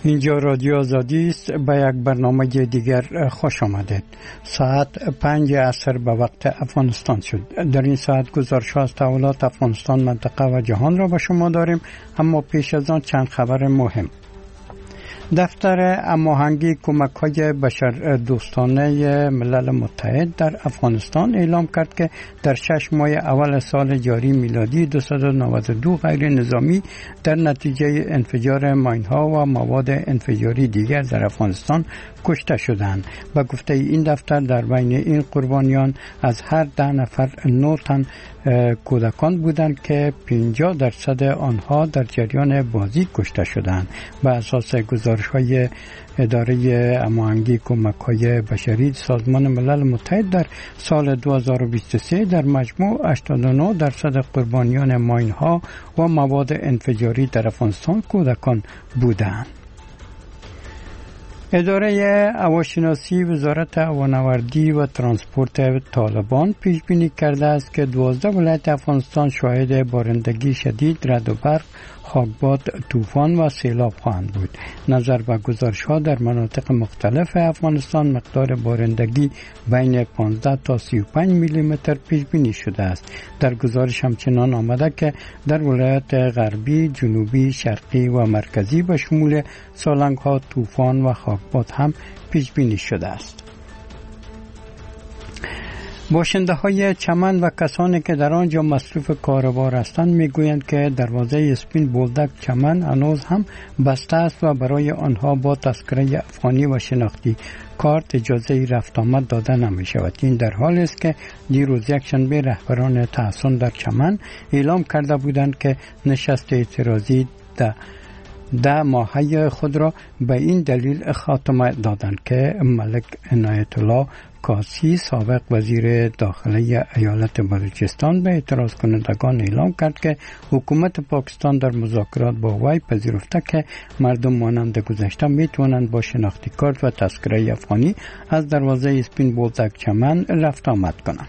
اینجا رادیو آزادی است. به یک برنامه دیگر خوش آمدید. ساعت 5 عصر به وقت افغانستان شد. در این ساعت گزارش از تحولات افغانستان، منطقه و جهان را به شما داریم، اما پیش از آن چند خبر مهم. دفتر هماهنگی کمک‌های بشردوستانه ملل متحد در افغانستان اعلام کرد که در 6 ماه اول سال جاری میلادی 292 غیر نظامی در نتیجه انفجار ماین‌ها و مواد انفجاری دیگر در افغانستان کشته شدند. به گفته این دفتر در بین این قربانیان از هر 10 نفر 9 تن کودکان بودند که 50% آنها در جریان بازی کشته شدند. به اساس گزارش‌های اداره هماهنگی کمک‌های بشری سازمان ملل متحد در سال 2023 در مجموع 89% قربانیان ماین‌ها و مواد انفجاری در افغانستان کودکان بودند. اداره هواشناسی وزارت هوانوردی و ترانسپورت طالبان پیش بینی کرده است که 12 ولایت افغانستان شاهد بارندگی شدید، رعد و برق، خاکباد، طوفان و سیلاب خواهند بود. نظر به گزارش‌ها در مناطق مختلف افغانستان مقدار بارندگی بین 15 تا 35 میلیمتر پیش بینی شده است. در گزارش همچنان آمده که در ولایت غربی، جنوبی، شرقی و مرکزی به شمول سالنگ‌ها، طوفان و خاکباد هم پیش بینی شده است. باشنده های چمن و کسانی که در آنجا مصروف کاروبار هستند میگویند که دروازه اسپین بولدک چمن هنوز هم بسته است و برای آنها با تذکره افغانی و شناختی کارت اجازه رفت آمد داده نمی شود. این در حال است که دیروز یکشنبه رهبران تحصن در چمن اعلام کرده بودند که نشست اعتراضی 10 ماهه خود را به این دلیل خاتمه دادند که ملک عنایت الله کاسی سابق وزیر داخلی ایالت بلوچستان به اعتراض کنندگان اعلام کرد که حکومت پاکستان در مذاکرات با وی پذیرفته که مردم مانند گذشته می توانند با شناختی کارت و تذکره افغانی از دروازه اسپین بولدک چمن رفت آمد کنند.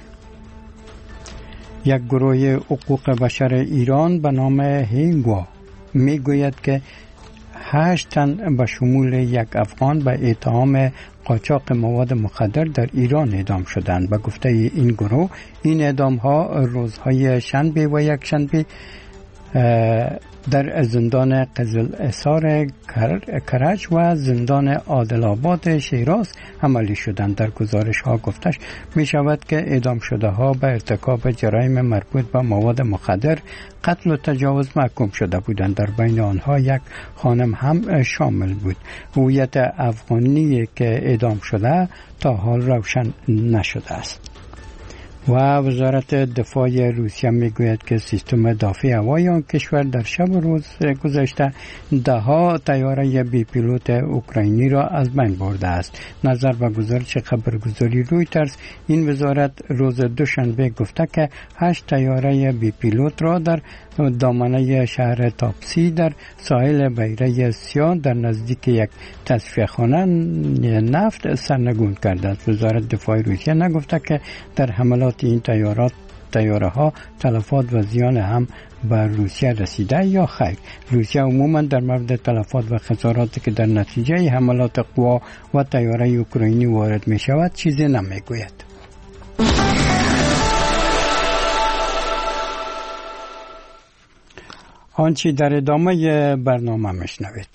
یک گروه حقوق بشر ایران به نام هینگوا می گوید که 8 تن به شمول یک افغان به اتهام قاچاق مواد مخدر در ایران اعدام شدند. به گفته این گروه این اعدام ها روزهای شنبه و یک شنبه در زندان قزل‌حصار کرج و زندان عادل آباد شیراز عملی شدند. در گزارش ها گفتش می شود که اعدام شده ها به ارتکاب جرایم مربوط به مواد مخدر، قتل و تجاوز محکوم شده بودند. در بین آنها یک خانم هم شامل بود. هویت افغانی که اعدام شده تا حال روشن نشده است. و وزارت دفاع روسیه میگوید که سیستم دفاعی هوایی آن کشور در شب و روز گذشته 10 طیاره بی پیلوت اوکراینی را از بین برده است. نظر به گزارش خبرگزاری رویترز، این وزارت روز دوشنبه گفته که 8 طیاره بی پیلوت را در دامنه شهر تاپسی در ساحل بحیره سیاه در نزدیک یک تصفیه‌خانه نفت سرنگون کرده است. وزارت دفاع روسیه نگفته که در حملات این طیاره ها تلفات و زیان هم بر روسیه رسیده یا خیر. روسیه عموما در مورد تلفات و خساراتی که در نتیجه حملات قوا و طیاره اوکراینی وارد می شود چیزی نمی گوید. آنچه در ادامه برنامه میشنوید.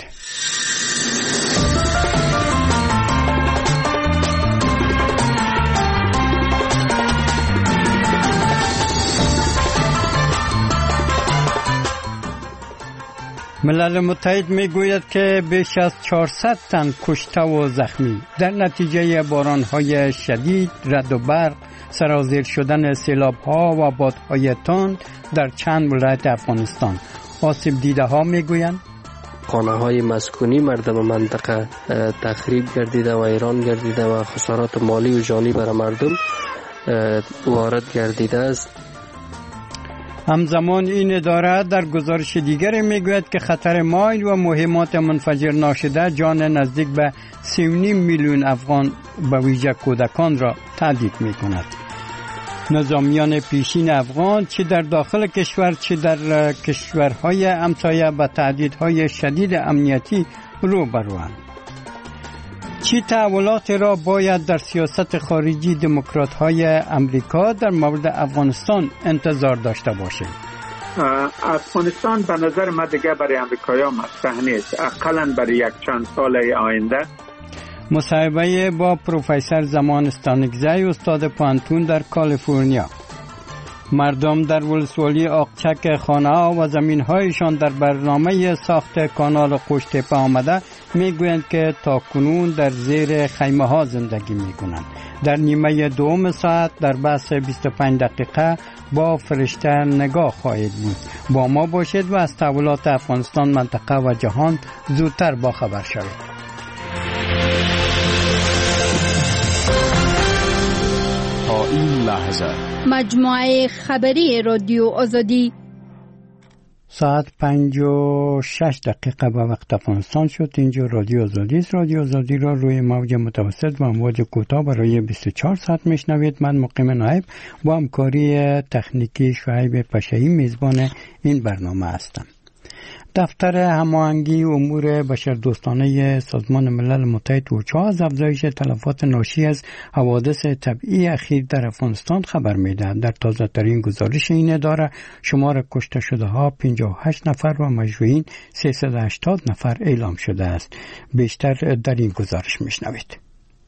ملل متحد میگوید که بیش از 400 تن کشته و زخمی در نتیجه باران‌های شدید، رعد و برق، سرازیر شدن سیلاب‌ها و بادهای تند در چند ولایت افغانستان. آسیب دیده ها میگویند خانه‌های مسکونی مردم منطقه تخریب گردیده و ویران گردیده و خسارات مالی و جانی بر مردم وارد گردیده است. همزمان این اداره در گزارش دیگری میگوید که خطر ماین و مهمات منفجر ناشده جان نزدیک به 3.5 میلیون افغان به ویژه کودکان را تهدید میکند. نظامیان پیشین افغان چه در داخل کشور چه در کشورهای همسایه به تهدیدهای شدید امنیتی روبروند. چه تحولاتی را باید در سیاست خارجی دموکرات‌های امریکا در مورد افغانستان انتظار داشته باشیم؟ افغانستان به نظر من دیگه برای امریکایی‌ها مطرح نیست، اقلاً برای یک چند سال آینده. مصاحبه با پروفسور زمان استانکزی استاد پانتون در کالیفرنیا. مردم در ولسوالی آقچک خانه‌ها و زمین‌هایشان در برنامه ساخت کانال قوشتپه آمده میگویند که تاکنون در زیر خیمه‌ها زندگی می‌کنند. در نیمه دوم ساعت در بحث 25 دقیقه با فرشته نگاه خواهید بود. با ما باشید و از تحولات افغانستان، منطقه و جهان زودتر باخبر شوید. تا این لحظه مجموعه خبری رادیو آزادی ساعت 5:06 به وقت افغانستان شد. اینجا رادیو آزادی است. رادیو آزادی را روی موج متوسط و امواج کوتاه برای 24 ساعت میشنوید. من مقیم نایب با همکاری تکنیکی شعیب پشهی میزبان این برنامه هستم. دفتر هماهنگی امور بشردوستانه سازمان ملل متحد اوچا از افزایش تلفات ناشی از حوادث طبیعی اخیر در افغانستان خبر می‌دهد. در تازه ترین گزارش این اداره شمار کشته شده ها 58 نفر و مجروحین 380 نفر اعلام شده است. بیشتر در این گزارش میشنوید.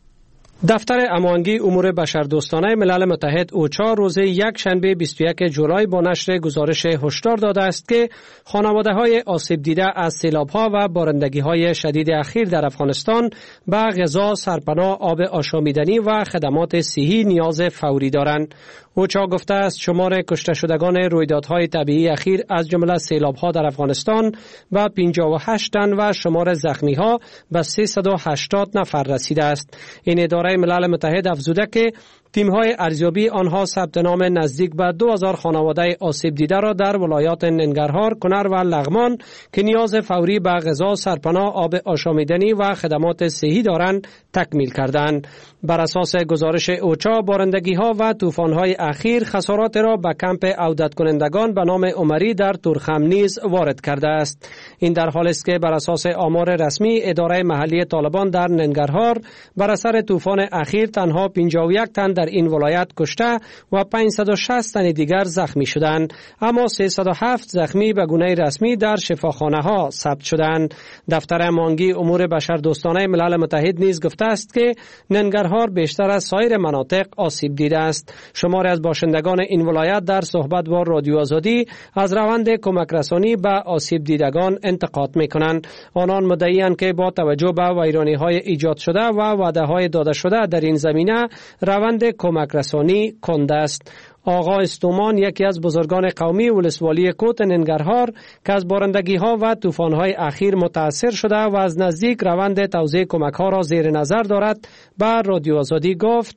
دفتر هماهنگی امور بشردوستانه ملل متحد اوچا روز یک شنبه 21 جولای با نشر گزارش هشدار داده است که خانواده‌های آسیب دیده از سیلاب‌ها و بارندگی‌های شدید اخیر در افغانستان به غذا، سرپناه، آب آشامیدنی و خدمات صحی نیاز فوری دارند. اوچا گفته است شمار کشته شدگان رویدادهای طبیعی اخیر از جمله سیلاب‌ها در افغانستان به 58 تن و شمار زخمی‌ها به 380 نفر رسیده است. این اداره ملل متحد افزوده که تیم‌های ارزیابی آنها ثبت نام نزدیک به 2000 خانواده آسیب دیده را در ولایات ننگرهار، کنر و لغمان که نیاز فوری به غذا، سرپناه، آب آشامیدنی و خدمات صحی دارند تکمیل کردند. بر اساس گزارش اوچا بارندگی‌ها و طوفان‌های اخیر خسارات را به کمپ عودت کنندگان به نام عمری در تورخم نیز وارد کرده است. این در حالی است که بر اساس آمار رسمی اداره محلی طالبان در ننگرهار بر اثر طوفان اخیر تنها 51 تن در این ولایت کشته و 560 تن دیگر زخمی شدند، اما 307 زخمی به گونه رسمی در شفاخانه‌ها ثبت شدند. دفتر هماهنگی امور بشردوستانه ملل متحد نیز گفته است که ننگرهار بیشتر از سایر مناطق آسیب دیده است. شماری از باشندگان این ولایت در صحبت با رادیو آزادی از روند کمک رسانی به آسیب دیدگان انتقاد می‌کنند. آنان مدعی‌اند که با توجه به ویرانی‌های ایجاد شده و وعده‌های داده شده در این زمینه روند کمک رسانی کنده است. آقا استومان یکی از بزرگان قومی ولسوالی کوت ننگرهار که از بارندگی‌ها و طوفان‌های اخیر متاثر شده و از نزدیک روند توزیع کمک‌ها را زیر نظر دارد به رادیو آزادی گفت: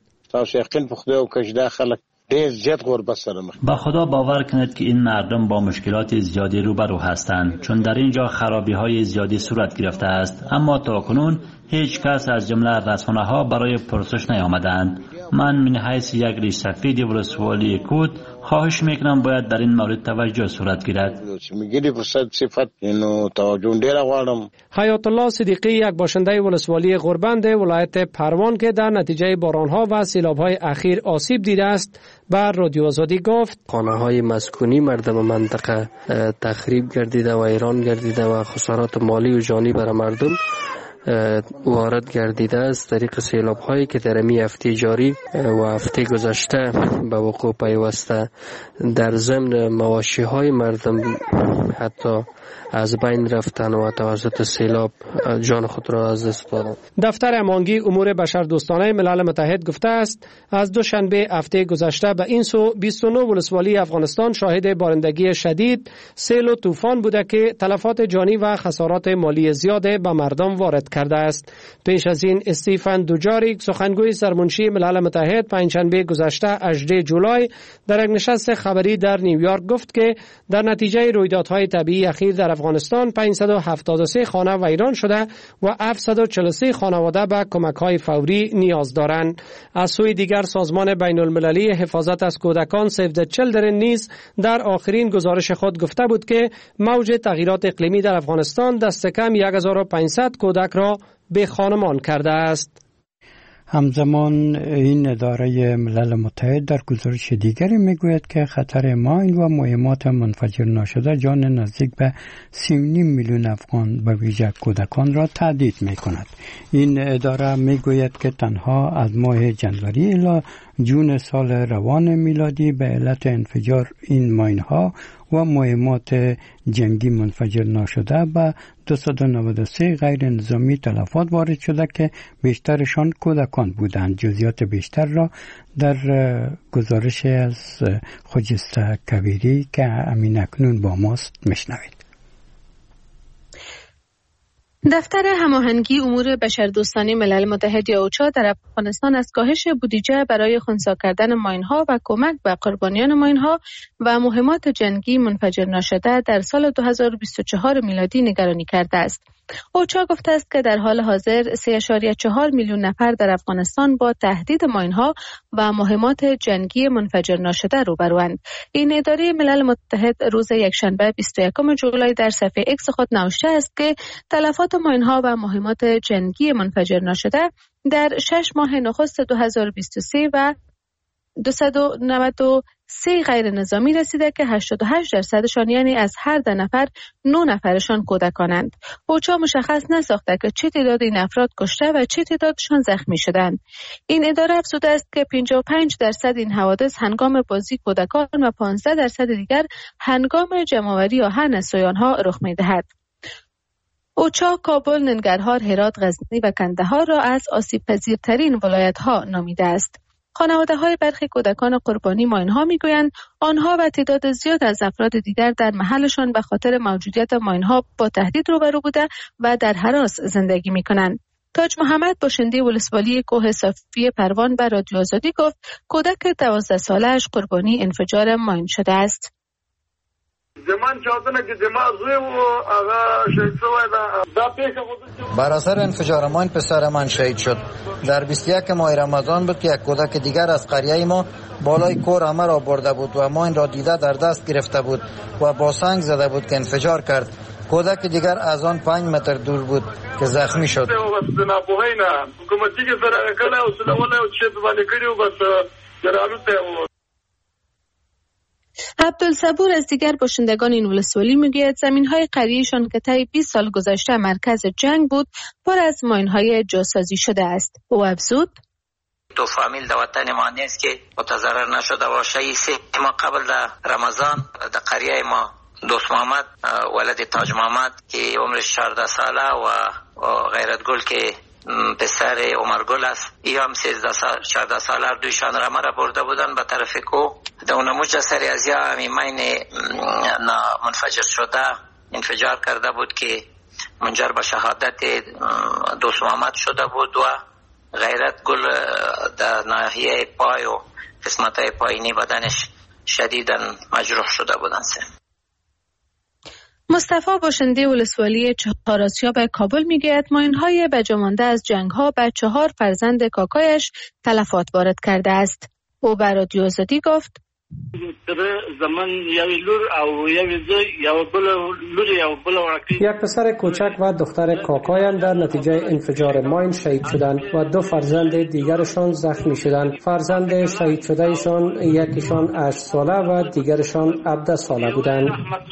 با خدا باور کنید که این مردم با مشکلات زیادی روبرو هستند، چون در اینجا خرابی‌های زیادی صورت گرفته است، اما تاکنون هیچ کس از جمله رسانه‌ها برای پرسش نیامدند. من من حیث یک ریش سفید ولسوالی کوت خواهش میکنم باید در این مورد توجه صورت گیرد. حیات الله صدیقی یک باشنده ولسوالی غربند ولایت پروان که در نتیجه بارانها و سیلاب‌های اخیر آسیب دیده است به رادیو آزادی گفت: خانه‌های مسکونی مردم منطقه تخریب گردیده و ویران گردیده و خسارات مالی و جانی بر مردم وارد گردیده است. طریق سیلاب هایی که در می هفته جاری و هفته گذشته به وقوع پیوسته، در ضمن مواشی های مردم حتی از بین رفتن و توسط سیلاب جان خود را از دست دادند. دفتر هماهنگی امور بشردوستانه ملل متحد گفته است از دوشنبه هفته گذشته به این سو 29 ولسوالی افغانستان شاهد بارندگی شدید، سیل و طوفان بوده که تلفات جانی و خسارات مالی زیاد به مردم وارد کرده است. پیش از این استیفن دوجاریک سخنگوی سرمنشی ملل متحد پنجشنبه گذشته 18 جولای در یک نشست خبری در نیویورک گفت که در نتیجه رویدادهای های طبیعی اخیر در افغانستان 573 خانه ویران شده و 743 خانواده به کمک های فوری نیاز دارند. از سوی دیگر سازمان بین المللی حفاظت از کودکان سیو د چیلدرن نیز در آخرین گزارش خود گفته بود که موج تغییرات اقلیمی در افغانستان دست کم 1500 کودک را به خانمان کرده است. همزمان این اداره ملل متحد در گزارش دیگری میگوید که خطر ماین و مهمات منفجر ناشده جان نزدیک به 3.5 میلیون افغان به ویژه کودکان را تهدید میکند. این اداره میگوید که تنها از ماه جنوری الی جون سال روان میلادی به علت انفجار این ماین ها و مهمات جنگی منفجر ناشده به 293 غیر نظامی تلفات وارد شده که بیشترشان کودکان بودند. جزئیات بیشتر را در گزارش از خجسته کبیری که امین اکنون با ماست میشنوید. دفتر هماهنگی امور بشردوستانه ملل متحد یا اوچا در افغانستان از کاهش بودجه برای خنثی کردن ماین‌ها و کمک به قربانیان ماین‌ها و مهمات جنگی منفجر ناشده در سال 2024 میلادی نگرانی کرده است. اوچا گفته است که در حال حاضر 3.4 میلیون نفر در افغانستان با تهدید ماین‌ها و مهمات جنگی منفجر ناشده روبروند. این اداره ملل متحد روز یکشنبه 21 جولای در صفحه اکس خود نوشته است که تلفات ماین‌ها و مهمات جنگی منفجر ناشده در 6 ماه نخست 2023 و 293 غیر نظامی رسیده که 88% یعنی از هر 10 نفر 9 نفرشان کودکانند. اوچا مشخص نساخته که چه تعداد این افراد کشته و چه تعدادشان زخمی شدند. این اداره افزوده است که 55% این حوادث هنگام بازی کودکان و 15% دیگر هنگام جمع‌آوری آهن از سویان‌ها رخ می‌دهد. اوچا کابل، ننگرهار، هرات، غزنی و کندهار را از آسیب‌پذیرترین ولایت‌ها نامیده است. خانواده‌های برخی کودکان قربانی ماین‌ها می‌گویند آنها و تعداد زیاد از افراد دیگر در محلشان به خاطر موجودیت ماین‌ها با تهدید روبرو بوده و در هراس زندگی می‌کنند. تاج محمد باشنده ولسوالی کوه صافی پروان به رادیو آزادی گفت کودک 12 ساله‌اش قربانی انفجار ماین شده است. بر اثر انفجار ماین پسر من شهید شد. در 21 ماه رمضان بود که یک کودک دیگر از قریه ما بالای کور همه را برده بود و ماین را دیده در دست گرفته بود و با سنگ زده بود که انفجار کرد. کودک دیگر از آن 5 متر دور بود که زخمی شد. عبدالصبور از دیگر باشندگان این ولسوالی میگوید زمین‌های قریه‌شان که طی 20 سال گذشته مرکز جنگ بود پر از ماین‌های جاسازی شده است. او افزود: دو فامیل در وطن ما نیست که متضرر نشده باشه. سه ماه قبل در رمضان در قریه ما دوست محمد ولد تاج محمد که عمرش 14 ساله و غیرت گل که پسر عمر گل است، ای هم 14 ساله دویشان را مرا برده بودن به طرف کو. در اونموج سری از یا همی مین منفجر شده انفجار کرده بود که منجر به شهادت دوست محمد شده بود و غیرت گل در ناحیه پای و قسمت های پایینی بدنش شدیداً مجروح شده بودند. مصطفی باشنده ولسوالی چهار آسیاب کابل میگوید ماین‌های بجامانده از جنگ‌ها به 4 فرزند کاکایش تلفات وارد کرده است. او به رادیو آزادی گفت: یک پسر کوچک و دختر کاکایم در نتیجه انفجار ماین شهید شدند و 2 فرزند دیگرشان زخمی شدند. فرزند شهید شده ایشان یکیشان 8 ساله و دیگرشان 17 ساله بودند.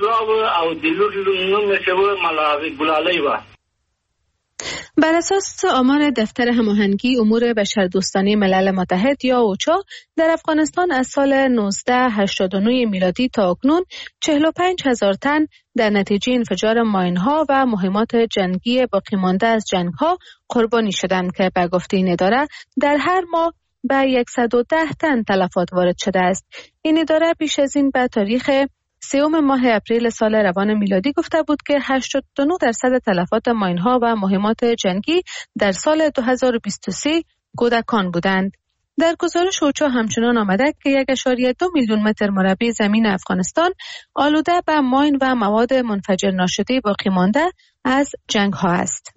بر اساس آمار دفتر هماهنگی امور بشردوستانه ملل متحد یا اوچا در افغانستان از سال 1989 میلادی تا اکنون 45,000 تن در نتیجه انفجار ماین‌ها و مهمات جنگی باقی مانده از جنگ‌ها قربانی شدند که به گفته این اداره در هر ماه به 110 تن تلفات وارد شده است. این اداره پیش از این به تاریخ 3 ماه اپریل سال روان میلادی گفته بود که 89% تلفات ماین‌ها و مهمات جنگی در سال 2023 کودکان بودند. در گزارش اوچا همچنان آمده که 1.2 میلیون متر مربع زمین افغانستان آلوده به ماین و مواد منفجر ناشده باقی مانده از جنگ ها است.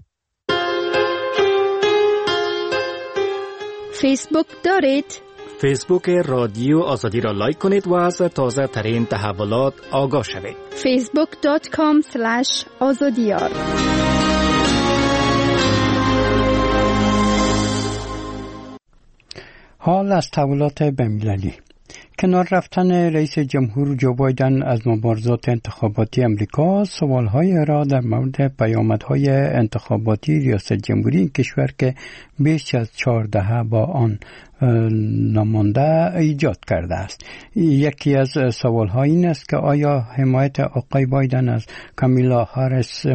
فیسبوک دارید؟ فیسبوک رادیو آزادی را لایک کنید و از تازه ترین تحولات آگاه شوید. facebook.com/azadiyar. حال از تحولات بین‌المللی. کنار رفتن رئیس جمهور جو بایدن از مبارزات انتخاباتی امریکا، سوال‌های را در مورد پیامدهای انتخاباتی ریاست جمهوری این کشور که بیش از 4 دهه با آن نمانده ایجاد کرده است. یکی از سوال‌ها این است که آیا حمایت آقای بایدن از کامیلا هاریس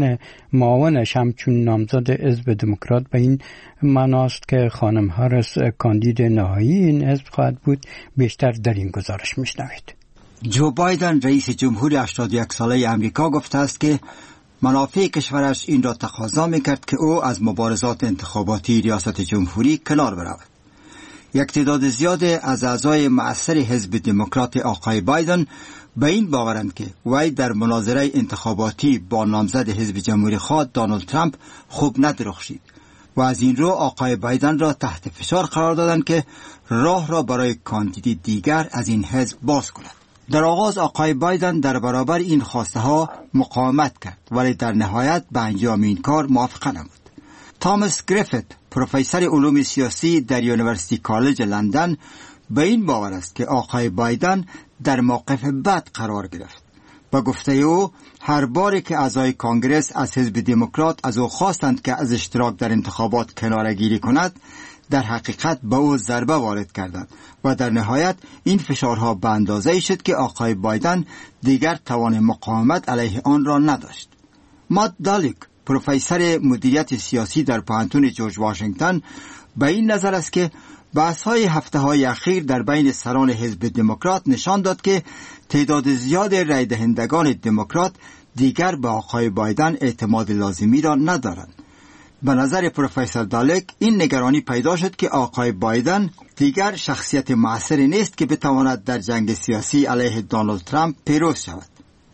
معاونش همچون نامزد حزب دموکرات به این معناست که خانم هاریس کاندید نهایی این حزب خواهد بود؟ بیشتر در این گزارش میشنوید. جو بایدن رئیس جمهور 81 ساله امریکا گفته است که منافع کشورش این را تقاضا می‌کرد که او از مبارزات انتخاباتی ریاست جمهوری کنار برود. یک تعداد زیاد از اعضای مؤثر حزب دموکرات آقای بایدن به این باورند که وی در مناظره انتخاباتی با نامزد حزب جمهوری خواه دونالد ترامپ خوب ندرخشید و از این رو آقای بایدن را تحت فشار قرار دادند که راه را برای کاندید دیگر از این حزب باز کند. در آغاز آقای بایدن در برابر این خواسته ها مقاومت کرد، ولی در نهایت به انجام این کار موافق نبود. تامس گریفیت، پروفسور علوم سیاسی در یونیورسیتی کالج لندن، به این باور است که آقای بایدن در موقف بد قرار گرفت. با گفته او هر باری که اعضای کانگرس از حزب دموکرات از او خواستند که از اشتراک در انتخابات کناره‌گیری کند، در حقیقت به او ضربه وارد کردند و در نهایت این فشارها به اندازه‌ای شد که آقای بایدن دیگر توان مقاومت علیه آن را نداشت. مات دالیک، پروفسور مدیریت سیاسی در پوهنتون جورج واشنگتن، به این نظر است که بحث‌های هفته‌های اخیر در بین سران حزب دموکرات نشان داد که تعداد زیاد رای دهندگان دموکرات دیگر به آقای بایدن اعتماد لازمی را ندارند. به نظر پروفسور دالک این نگرانی پیدا شد که آقای بایدن دیگر شخصیت مؤثری نیست که بتواند در جنگ سیاسی علیه دونالد ترامپ پیروز شود.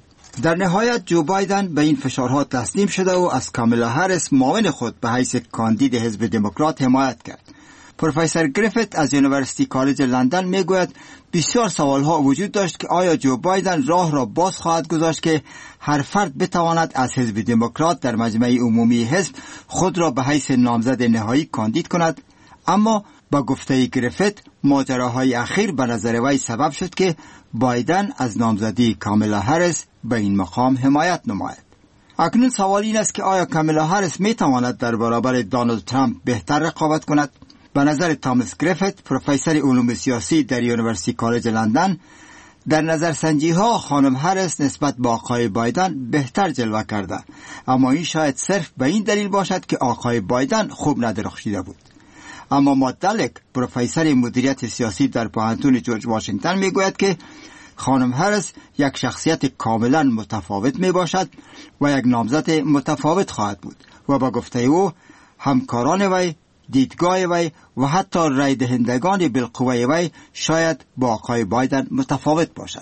در نهایت جو بایدن به این فشارها تسلیم شده و از کامیلا هاریس معاون خود به حیث کاندید حزب دموکرات حمایت کرد. پروفسور گریفیت از یونیورسیتی کالج لندن میگوید بسیار سوالها وجود داشت که آیا جو بایدن راه را باز خواهد گذاشت که هر فرد بتواند از حزب دموکرات در مجمع عمومی حزب خود را به حیث نامزد نهایی کاندید کند. اما با گفته گریفیت ماجراهای اخیر به نظر وی سبب شد که بایدن از نامزدی کامیلا هاریس به این مقام حمایت نماید. اکنون سوال این است که آیا کامیلا هاریس میتواند در برابر دونالد ترامپ بهتر رقابت کند؟ به نظر تامس گریفیت، پروفسور علوم سیاسی در یونیورسیتی کالج لندن، در نظرسنجی ها خانم هاریس نسبت به آقای بایدن بهتر جلوه کرده، اما این شاید صرف به این دلیل باشد که آقای بایدن خوب ندرخشیده بود. اما مات دالک، پروفسور مدیریت سیاسی در پوهنتون جورج واشنگتن میگوید که خانم هاریس یک شخصیت کاملا متفاوت می باشد و یک نامزد متفاوت خواهد بود و با گفته او همکاران وی، دیدگاه وی و حتی رای دهندگان بالقوه وی شاید با آقای بایدن متفاوت باشند.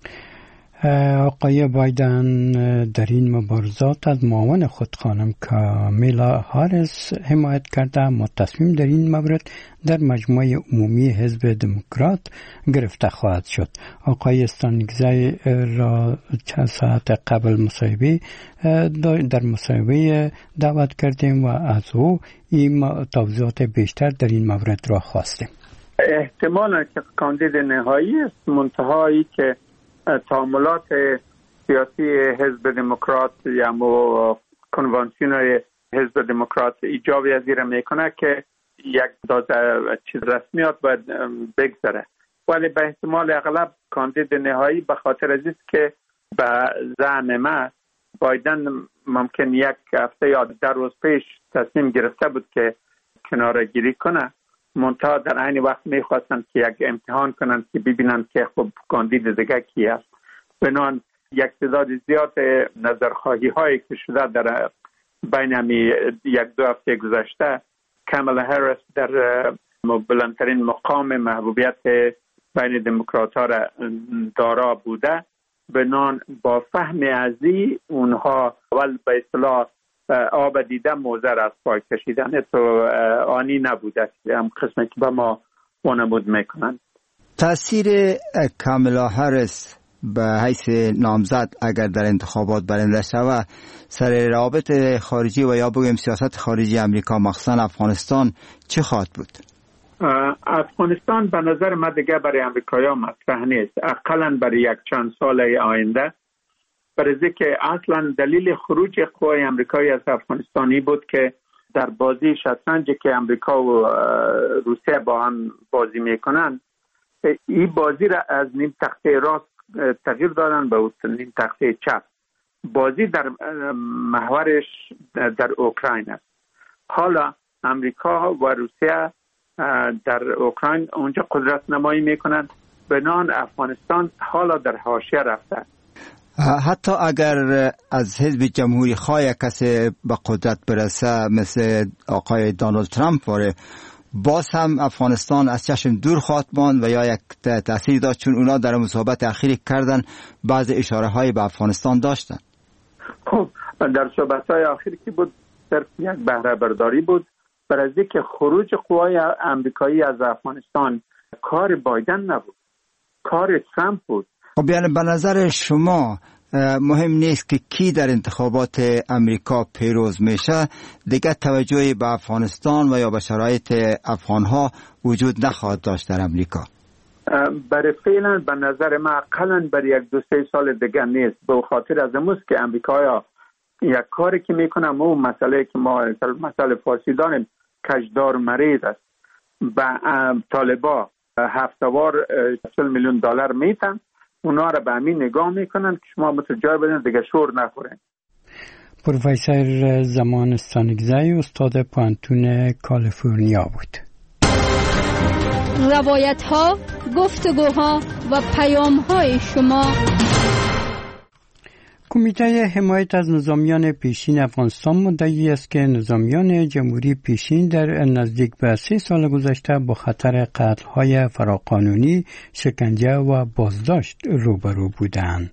آقای بایدن در این مبارزات از معاون خود خانم کامیلا هاریس حمایت کرده، اما تصمیم در این مورد در مجمع عمومی حزب دموکرات گرفته خواهد شد. آقای استانگزی را چند ساعت قبل در مصاحبه دعوت کردیم و از او این توضیحات بیشتر در این مورد را خواستیم. احتمال که کاندید نهایی است، منتهایی که تعاملات سیاسی حزب دموکرات یا کنوانسیون حزب دموکرات ایجاب پذیر میکنه که یک چیز رسمیات باید بگذره، ولی به احتمال اغلب کاندید نهایی به خاطر از است که به زعم ما بایدن ممکن یک هفته یا 10 روز پیش تصمیم گرفته بود که کناره‌گیری کنه، منتها در عین وقت میخواستند که یک امتحان کنند که ببینند که خب کاندید دیگه کی است. بنابراین یک تعداد زیاد نظرخواهی هایی که شده در بین 1-2 هفته گذشته، کامیلا هاریس در بلندترین مقام محبوبیت بین دموکرات ها را دارا بوده، بنان با فهم ازی اونها اول به اصطلاح آب دیده موزر از پای کشیدن تو آنی نبوده، هم قسمی که به ما وانمود میکنن. تأثیر کاملا هریس به حیث نامزد اگر در انتخابات برنده شود سر روابط خارجی و یا بگویم سیاست خارجی امریکا مخصوصا افغانستان چه خواهد بود؟ افغانستان به نظر من دیگه برای امریکایی مطرح نیست، اقلا برای یک چند سال آینده، برای که اصلا دلیل خروج قوای امریکایی از افغانستانی بود که در بازی شطرنجی که امریکا و روسیه با هم بازی میکنن، این بازی را از نیم تخته راست تغییر دادن به نیم تخته چپ. بازی در محورش در اوکراین است. حالا امریکا و روسیه در اوکراین اونجا قدرت نمایی میکنن، بنان افغانستان حالا در حاشیه رفته. حتی اگر از حزب جمهوری خواه کسی به قدرت برسه مثل آقای دونالد ترامپ واره، باز هم افغانستان از چشم دور خواهد ماند و یا یک تأثیر داشت، چون اونا در مصاحبت اخیری کردن بعض اشاره های به افغانستان داشتن. خب در صحبت های آخری که بود صرف یک بهره برداری بود، برای اینکه خروج قوای امریکایی از افغانستان کار بایدن نبود، کار ترامپ بود. خب یعنی به نظر شما مهم نیست که کی در انتخابات امریکا پیروز میشه، دیگه توجهی به افغانستان و یا به شرایط افغانها وجود نخواهد داشت در امریکا؟ برای فعلا به نظر من اقلا برای یک دو سه سال دیگه نیست، به خاطر از امروز که امریکایا یک کاری که میکنم اون مسئله که ما مسئله فارسی داریم کشدار مریض است، به طالبا هفته‌وار $40 میلیون میتن، اونا را به همین نگاه میکنن که شما متوجه بدین دیگه شور نخورین. پروفسور زمان استانگزی استاد پوانتون کالیفرنیا بود. روایت ها، گفتگوها و پیام های شما. کمیته حمایت از نظامیان پیشین افغانستان مدعی است که نظامیان جمهوری پیشین در نزدیک به 3 سال گذشته با خطر قتل‌های فراقانونی، شکنجه و بازداشت روبرو بودند.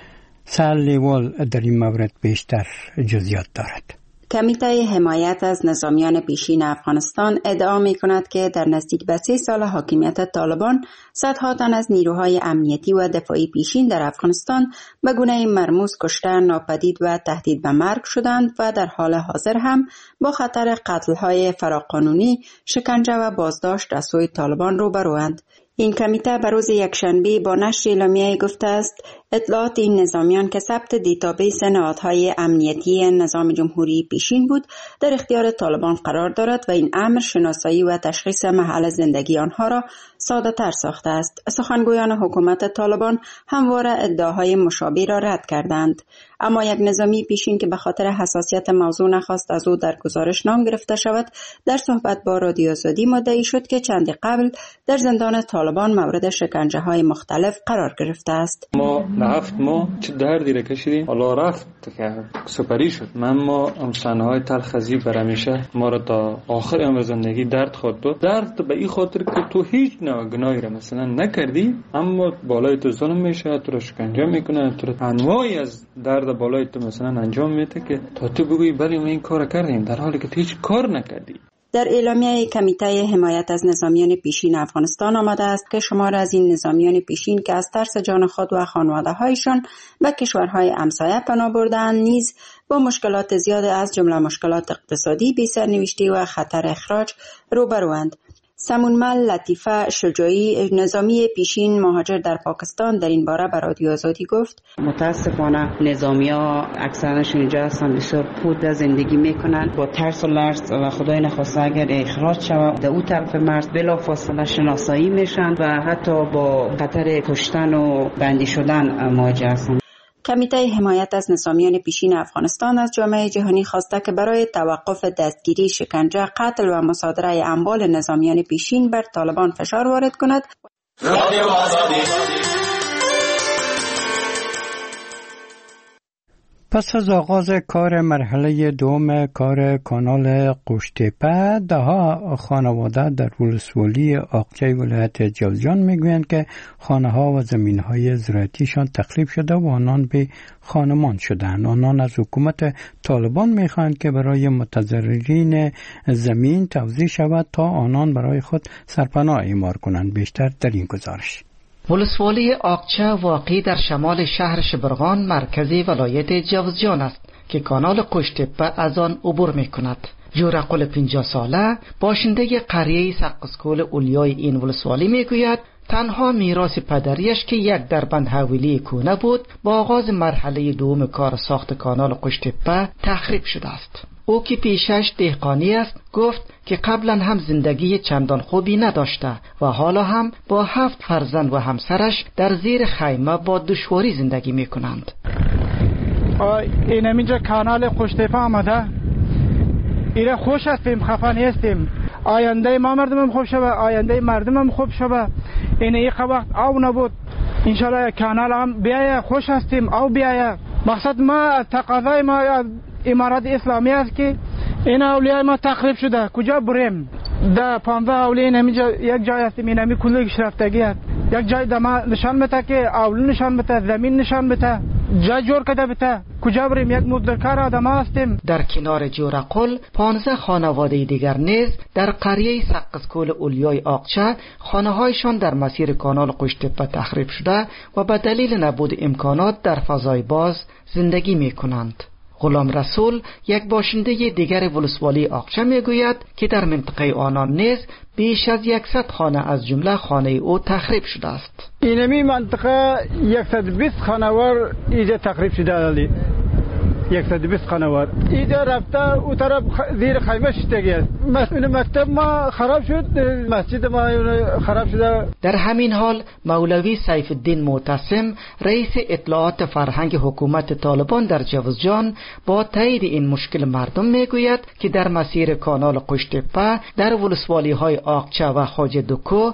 سال لیوال در این مورد بیشتر جزئیات دارد. کمیته حمایت از نظامیان پیشین افغانستان ادعا می کند که در نزدیک به 3 سال حاکمیت طالبان صدها تن از نیروهای امنیتی و دفاعی پیشین در افغانستان به گونه مرموز کشته، ناپدید و تهدید به مرگ شدند و در حال حاضر هم با خطر قتل‌های فراقانونی، شکنجه و بازداشت از سوی طالبان روبروند. این کمیته به روز یکشنبه با نشر اعلامیه‌ای گفته است اطلاعات این نظامیان که ثبت دیتابیس نهادهای امنیتی نظام جمهوری پیشین بود در اختیار طالبان قرار دارد و این امر شناسایی و تشخیص محل زندگی آنها را ساده تر ساخته است. سخنگویان حکومت طالبان همواره ادعاهای مشابه را رد کردند، اما یک نظامی پیشین که به خاطر حساسیت موضوع نخواست از او در گزارش نام گرفته شود، در صحبت با رادیو آزادی مدعی شد که چندی قبل در زندان طالبان مورد شکنجه های مختلف قرار گرفته است. ما 7 ماه چه دردی را کشیدیم، حالا رفت که سپری شد. ما صحنه‌های تلخ از این برهمیشه ما را تا آخر عمر زندگی درد خورد بود. درد به این خاطر که تو هیچ نوع گناهی را مثلا نکردی، اما بالای تو ظلم میشه، تو را شکنجه میکنه، تو را انواعی از درد بالای تو مثلا انجام میده که تا تو بگویی بله ما این کار کردیم در حالی که تو هیچ کار نکردی. در اعلامیه کمیته حمایت از نظامیان پیشین افغانستان آمده است که شمار از این نظامیان پیشین که از ترس جان خود و خانواده‌هایشان به کشورهای همسایه پناه برده‌اند نیز با مشکلات زیاد از جمله مشکلات اقتصادی، بی‌سرنوشتی و خطر اخراج روبروند. سمونمل لطیفه شجاعی، نظامی پیشین مهاجر در پاکستان، در این باره به رادیو آزادی گفت متاسفانه نظامیا اکثرشون اینجا هستن بسیار پوده زندگی میکنن با ترس و لرز و خدای نخواسته اگر اخراج شود در اون طرف مرز بلافاصله شناسایی میشن و حتی با خطر کشتن و بندی شدن مواجه هستن. کمیته حمایت از نظامیان پیشین افغانستان از جامعه جهانی خواسته که برای توقف دستگیری، شکنجه، قتل و مصادره اموال نظامیان پیشین بر طالبان فشار وارد کند. رادیو آزادی. پس از آغاز کار مرحله دوم کار کانال قوشتپه، دهها خانواده در ولسوالی آقچه ولایت جوزجان میگویند که خانه ها و زمین های زراعتیشان تخریب شده و آنان به خانمان شدند. آنان از حکومت طالبان میخواهند که برای متضررین زمین توزیع شود تا آنان برای خود سرپناه اعمار کنند. بیشتر در این گزارش. ولسوالی آقچه واقع در شمال شهر شبرغان مرکزی ولایت جوزجان است که کانال قوشتپه از آن عبور می کند. جورقل 50 ساله باشنده قریه سقسکول اولیای این ولسوالی می گوید تنها میراث پدریش که یک دربند حویلی کونه بود با آغاز مرحله دوم کار ساخت کانال قوشتپه تخریب شده است. او که پیشش دهقانی است گفت که قبلا هم زندگی چندان خوبی نداشته و حالا هم با 7 فرزند و همسرش در زیر خیمه با دشواری زندگی می کنند. این اینجا کانال قوشتپه آمده، ایره خوش هستیم، خفه نیستیم. آینده ما مردمم خوب شده، آینده مردمم خوب شده. این یک وقت آو نبود، انشالله کانال هم بیایه، خوش هستیم آو بیایه. مقصد ما تقاضای ما امارات اسلامی است که این اولیای ما تخریب شده، کجا بریم؟ ده 15 اولی اینجا یک جای هستیم، این همی کلش رفتگی است. یک جای دما نشان بده که اول نشان بده، زمین نشان بده، جای جور کده بده، کجا بریم؟ یک مدرکار آدم هستیم. در کنار جورقل 15 خانواده دیگر نیز در قریه سقسکول اولیای آقچه خانه‌هایشان در مسیر کانال قوشتپه تخریب شده و به دلیل نبود امکانات در فضای باز زندگی می کنند. غلام رسول یک باشنده دیگر ولسوالی آقچه میگوید که در منطقه آنان نیز بیش از 100 خانه از جمله خانه او تخریب شده است. اینمی منطقه 120 خانوار اینجا تخریب شده است. 120 خانوار اینجا رفته او طرف زیر خیمه شدگی است. مکتب ما خراب شد، مسجد ما خراب شده. در همین حال مولوی سیف الدین معتصم رئیس اطلاعات فرهنگ حکومت طالبان در جوزجان با تایید این مشکل مردم میگوید که در مسیر کانال قوشتپه در ولسوالی های آقچه و خواجه دکو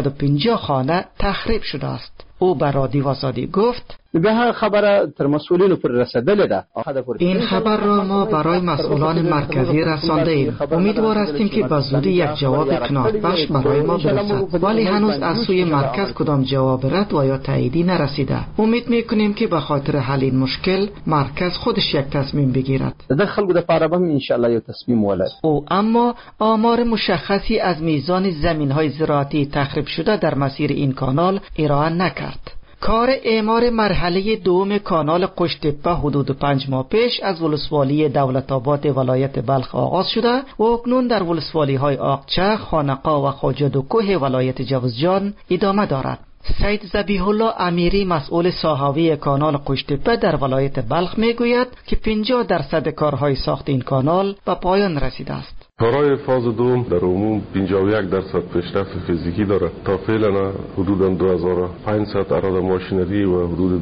250 خانه تخریب شده است. او بر رادیو آزادی گفت به خبر تر مسئولین پر رسیدلی ده. این خبر را ما برای مسئولان مرکزی رسانده ایم. امیدوار هستیم که به زودی یک جواب قناعتبخش برای ما برسد، ولی هنوز از سوی مرکز کدام جواب رد و یا تاییدی نرسیده. امید میکنیم که به خاطر حل این مشکل مرکز خودش یک تصمیم بگیرد. د خلکو د پاره به ان شاء الله یو تصمیم ولري. او اما آمار مشخصی از میزان زمین‌های زراعتی تخریب شده در مسیر این کانال ارائه نکرد. کار اعمار مرحله دوم کانال قوشتپه حدود 5 ماه پیش از ولسوالی دولت آباد ولایت بلخ آغاز شده و اکنون در ولسوالی های آقچه، خانقا و خواجه دکوه ولایت جوزجان ادامه دارد. سید ذبیح الله امیری مسئول ساحوی کانال قوشتپه در ولایت بلخ میگوید که 50% کارهای ساخت این کانال به پایان رسیده است. کارهای فاز دوم در عموم 51% پیشرفت فیزیکی دارد. تا فعلا حدود 2500 اراده ماشینری و حدود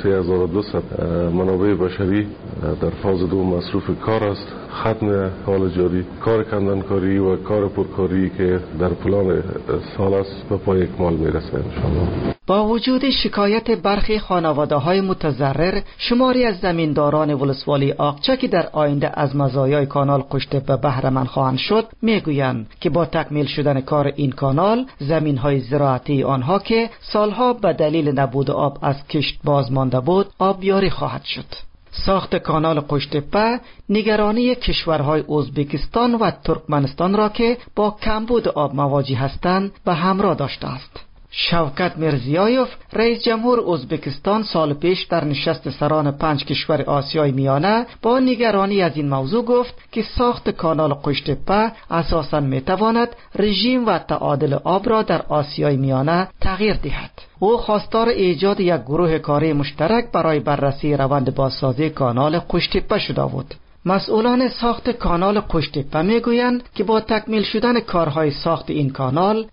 3200 منابع بشری در فاز دوم مصروف کار است. ختم حال جاری کار کندنکاری و کار پرکاری که در پلان سال است به پای اکمال میرسه انشاءالله. با وجود شکایت برخی خانواده‌های متضرر، شماری از زمینداران ولسوالی آقچه که در آینده از مزایای کانال قوشتپه بهره مند خواهند شد میگویند که با تکمیل شدن کار این کانال زمین‌های زراعتی آنها که سالها به دلیل نبود آب از کشت باز مانده بود آبیاری خواهد شد. ساخت کانال قوشتپه نگرانی کشورهای ازبکستان و ترکمنستان را که با کمبود آب مواجه هستند به همراه داشته است. شوکت میرزیایوف رئیس جمهور ازبکستان سال پیش در نشست سران 5 کشور آسیای میانه با نگرانی از این موضوع گفت که ساخت کانال قوشتپه اساساً میتواند رژیم و تعادل آب را در آسیای میانه تغییر دهد. او خواستار ایجاد یک گروه کاری مشترک برای بررسی روند بازسازی کانال قوشتپه شده بود. مسئولان ساخت کانال قوشتپه میگویند که با تکمیل شدن کارهای ساخت این کانال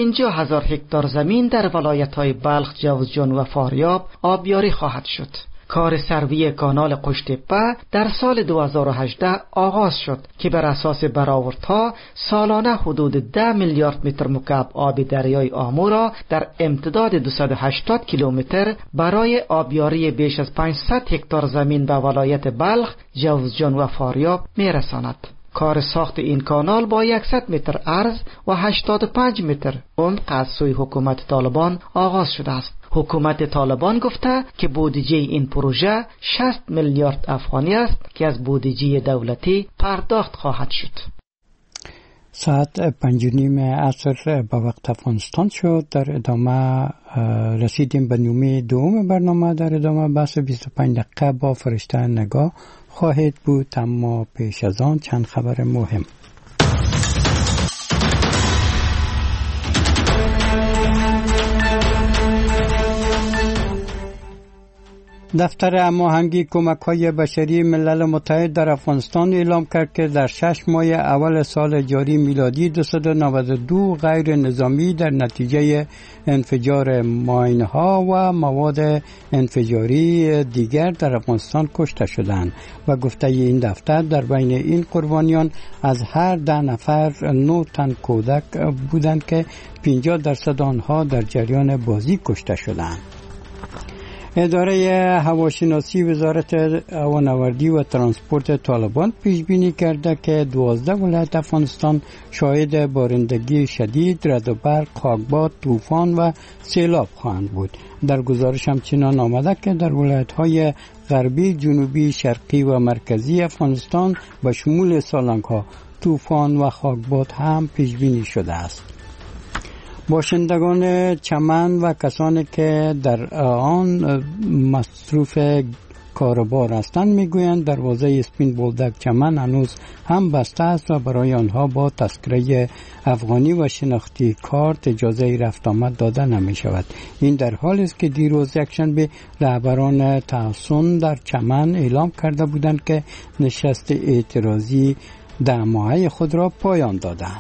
550,000 هکتار زمین در ولایت‌های بلخ، جوزجان و فاریاب آبیاری خواهد شد. کار سروی کانال قشتپه در سال 2018 آغاز شد که بر اساس برآوردها سالانه حدود 10 میلیارد متر مکعب آب دریای آمو را در امتداد 280 کیلومتر برای آبیاری بیش از 500 هکتار زمین به ولایت بلخ، جوزجان و فاریاب میرساند. کار ساخت این کانال با 100 متر عرض و 85 متر عمق از سوی حکومت طالبان آغاز شده است. حکومت طالبان گفته که بودجه این پروژه 60 میلیارد افغانی است که از بودجه دولتی پرداخت خواهد شد. ساعت 5:30 عصر به وقت افغانستان شد. در ادامه رسیدیم به نیمه دوم برنامه. در ادامه بحث 25 دقیقه با فرشته نگاه خواهد بود، اما پیش از آن چند خبر مهم. دفتر هماهنگی کمک‌های بشری ملل متحد در افغانستان اعلام کرد که در 6 ماه اول سال جاری میلادی 292 غیر نظامی در نتیجه انفجار ماین‌ها و مواد انفجاری دیگر در افغانستان کشته شدند و گفته این دفتر در بین این قربانیان از هر 10 نفر 9 تن کودک بودند که 50% آنها در جریان بازی کشته شدند. اداره هواشناسی وزارت هوانوردی و ترانسپورت طالبان پیش بینی کرده که 12 ولایت افغانستان شاهد بارندگی شدید، رعد و برق، خاکباد، طوفان و سیلاب خواهند بود. در گزارش همچنان آمده که در ولایت‌های غربی، جنوبی، شرقی و مرکزی افغانستان به شمول سالنگ‌ها طوفان و خاکباد هم پیش بینی شده است. باشندگان چمن و کسانی که در آن مصروف کاروبار هستند میگویند دروازه اسپین بولدک چمن هنوز هم بسته است و برای آنها با تذکره افغانی و شناختی کارت اجازه رفت آمد داده نمی شود. این در حالی است که دیروز یکشنبه رهبران تحصن در چمن اعلام کرده بودند که نشست اعتراضی 10 ماهه خود را پایان دادند.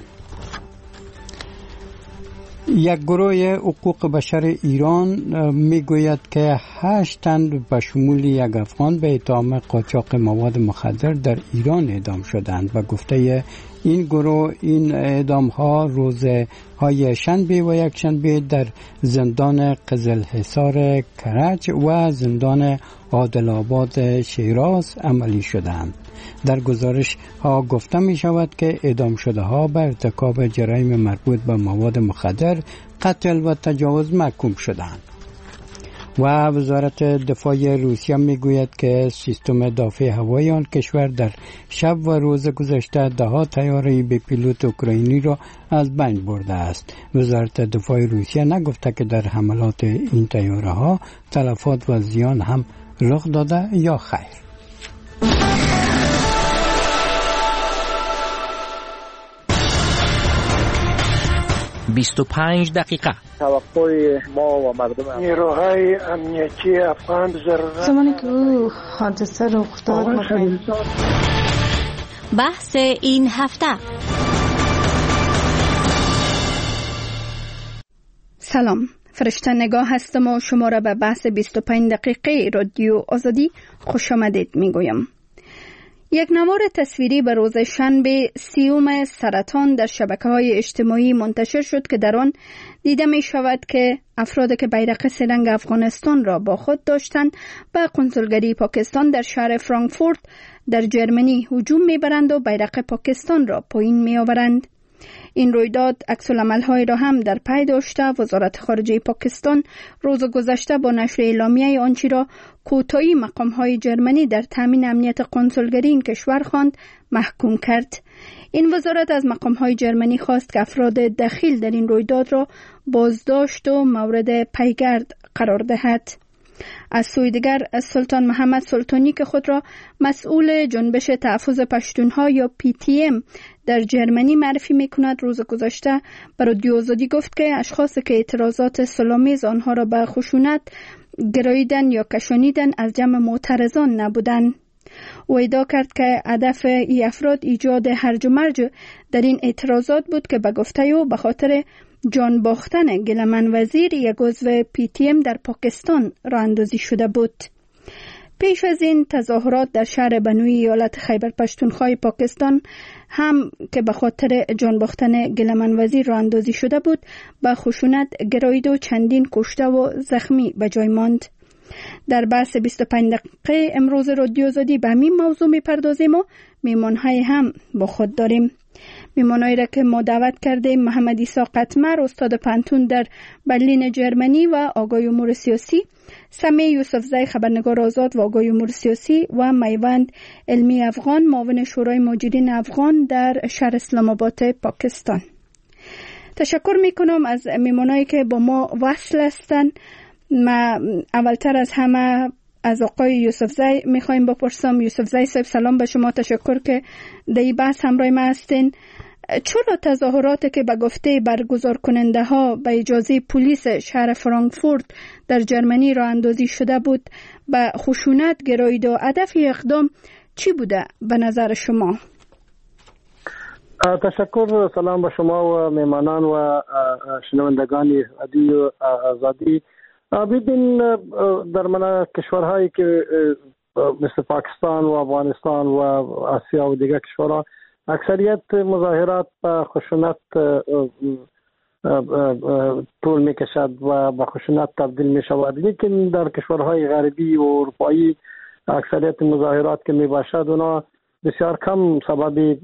یک گروه حقوق بشر ایران میگوید که 8 تن به شمول یک افغان به اتهام قاچاق مواد مخدر در ایران اعدام شدند و گفته این گروه این اعدام ها روزهای شنبه و یک شنبه در زندان قزلحصار کرج و زندان عادل‌آباد شیراز عملی شدند. در گزارش ها گفته می شود که اعدام شده ها به ارتکاب جرایم مربوط به مواد مخدر، قتل و تجاوز محکوم شدند. و وزارت دفاع روسیه می گوید که سیستم دفاع هوایی آن کشور در شب و روز گذشته 10 طیاره به پیلوت اوکراینی را از بین برده است. وزارت دفاع روسیه نگفته که در حملات این طیاره ها تلفات و زیان هم رخ داده یا خیر. 25 دقیقه. توقع ما و مردم نیروهای امنیتی افغان ضرورت زمانی که حادثه رخ داد. بحث این هفته. سلام، فرشته نگاه هستم و شما را به بحث 25 دقیقه رادیو آزادی خوش آمدید میگویم. یک نوار تصویری به روز شنبه 30 سرطان در شبکه‌های اجتماعی منتشر شد که در آن دیده می شود که افرادی که بیرق سه‌رنگ افغانستان را با خود داشتند به قنصلگری پاکستان در شهر فرانکفورت در جرمنی هجوم می‌برند و بیرق پاکستان را پایین می‌آورند. این رویداد عکس‌العمل‌های را هم در پی داشته وزارت خارجه پاکستان روز گذشته با نشر اعلامیه آنچه را کوتاهی مقام‌های جرمنی در تامین امنیت قنصلگری این کشور خواند محکوم کرد. این وزارت از مقام‌های جرمنی خواست که افراد دخیل در این رویداد را بازداشت و مورد پیگرد قرار دهد. از سوی دیگر سلطان محمد سلطانی که خود را مسئول جنبش تحفظ پشتونها یا PTM در جرمنی معرفی می‌کند روز گذشته بر رادیو آزادی گفت که اشخاصی که اعتراضات صلح‌آمیز آنها را به خشونت گراییدن یا کشانیدن از جمع معترضان نبودند. او ادعا کرد که هدف این افراد ایجاد هرج و مرج در این اعتراضات بود که به گفته او به خاطر جان باختن گلمن وزیر یک عضو PTM در پاکستان راه اندازی شده بود. پیش از این تظاهرات در شهر بنوی ایالت خیبر پختونخوا پاکستان هم که به خاطر جان باختن گلمن وزیر راه اندازی شده بود به خشونت گرایید و چندین کشته و زخمی به جای ماند. در بحث 25 دقیقه امروز رادیو آزادی به همین موضوع میپردازیم و میمانهای هم با خود داریم. میمانهایی را که ما دعوت کردیم محمد عیسی قطمر استاد پانتون در برلین جرمنی و آگاه امور سیاسی، سمی یوسفزی خبرنگار آزاد و آگاه امور سیاسی و میوند علمی افغان معاون شورای مهاجرین افغان در شهر اسلام آباد پاکستان. تشکر میکنم از میمانهایی که با ما وصل هستند. ما اولتر از همه از آقای یوسفزی میخوایم بپرسم. یوسفزی صاحب سلام به شما، تشکر که در این بحث همراه ما هستین. چرا تظاهراتی که به گفته برگزار کننده ها به اجازه پلیس شهر فرانکفورت در جرمنی راه اندازی شده بود به خشونت گرایید و هدف اقدام چی بوده به نظر شما؟ تشکر، سلام به شما و میمانان و شنوندگان رادیو آزادی. ببین در من کشورهایی که مثل پاکستان و افغانستان و آسیا و دیگر کشورها اکثریت مظاهرات به خشونت طول میکشد و به خشونت تبدیل می شود، لیکن در کشورهای غربی و اروپایی اکثریت مظاهرات که می باشد اونا بسیار کم سبب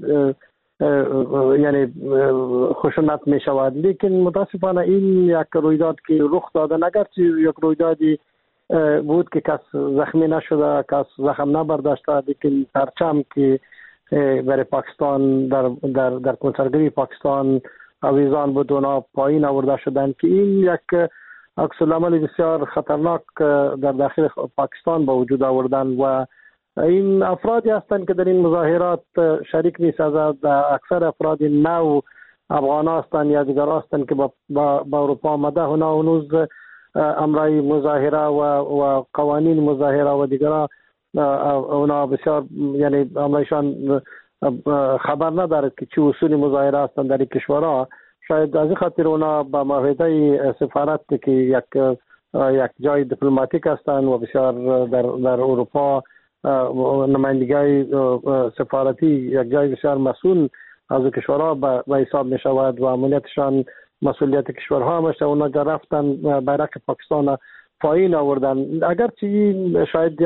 یعنی خشونت می شود. لیکن متاسفانه این یک رویداد که رخ داده، اگرچه یک رویدادی بود که کس زخمی نشده، کس زخم نبرداشته، لیکن پرچم که برای پاکستان در کنسرگری پاکستان آویزان بود اونا پایین آورده شدن که این یک عکس العمل بسیار خطرناک در داخل پاکستان به وجود آوردن و این افرادی هستند که در این مظاهرات شریک می‌سازند. اکثر افراد نو افغان هستند یا دیگر هستند که با اروپا آمده، اونا هنوز امرای مظاهره و قوانین مظاهره و دیگر اونا بسیار یعنی امرایشان خبر ندارد که چه اصول مظاهره هستند در این کشورها. شاید از این خاطر اونا با معاهده سفارت که یک جای دیپلماتیک هستند و بسیار در اروپا نمایندگی سفارتی یک جای بسیار مسئول از کشورها به حساب می شود و عملیاتشان مسئولیت کشورها هم است. اونا جا رفتن بیرق پاکستان پایین آوردن. اگرچه این شاید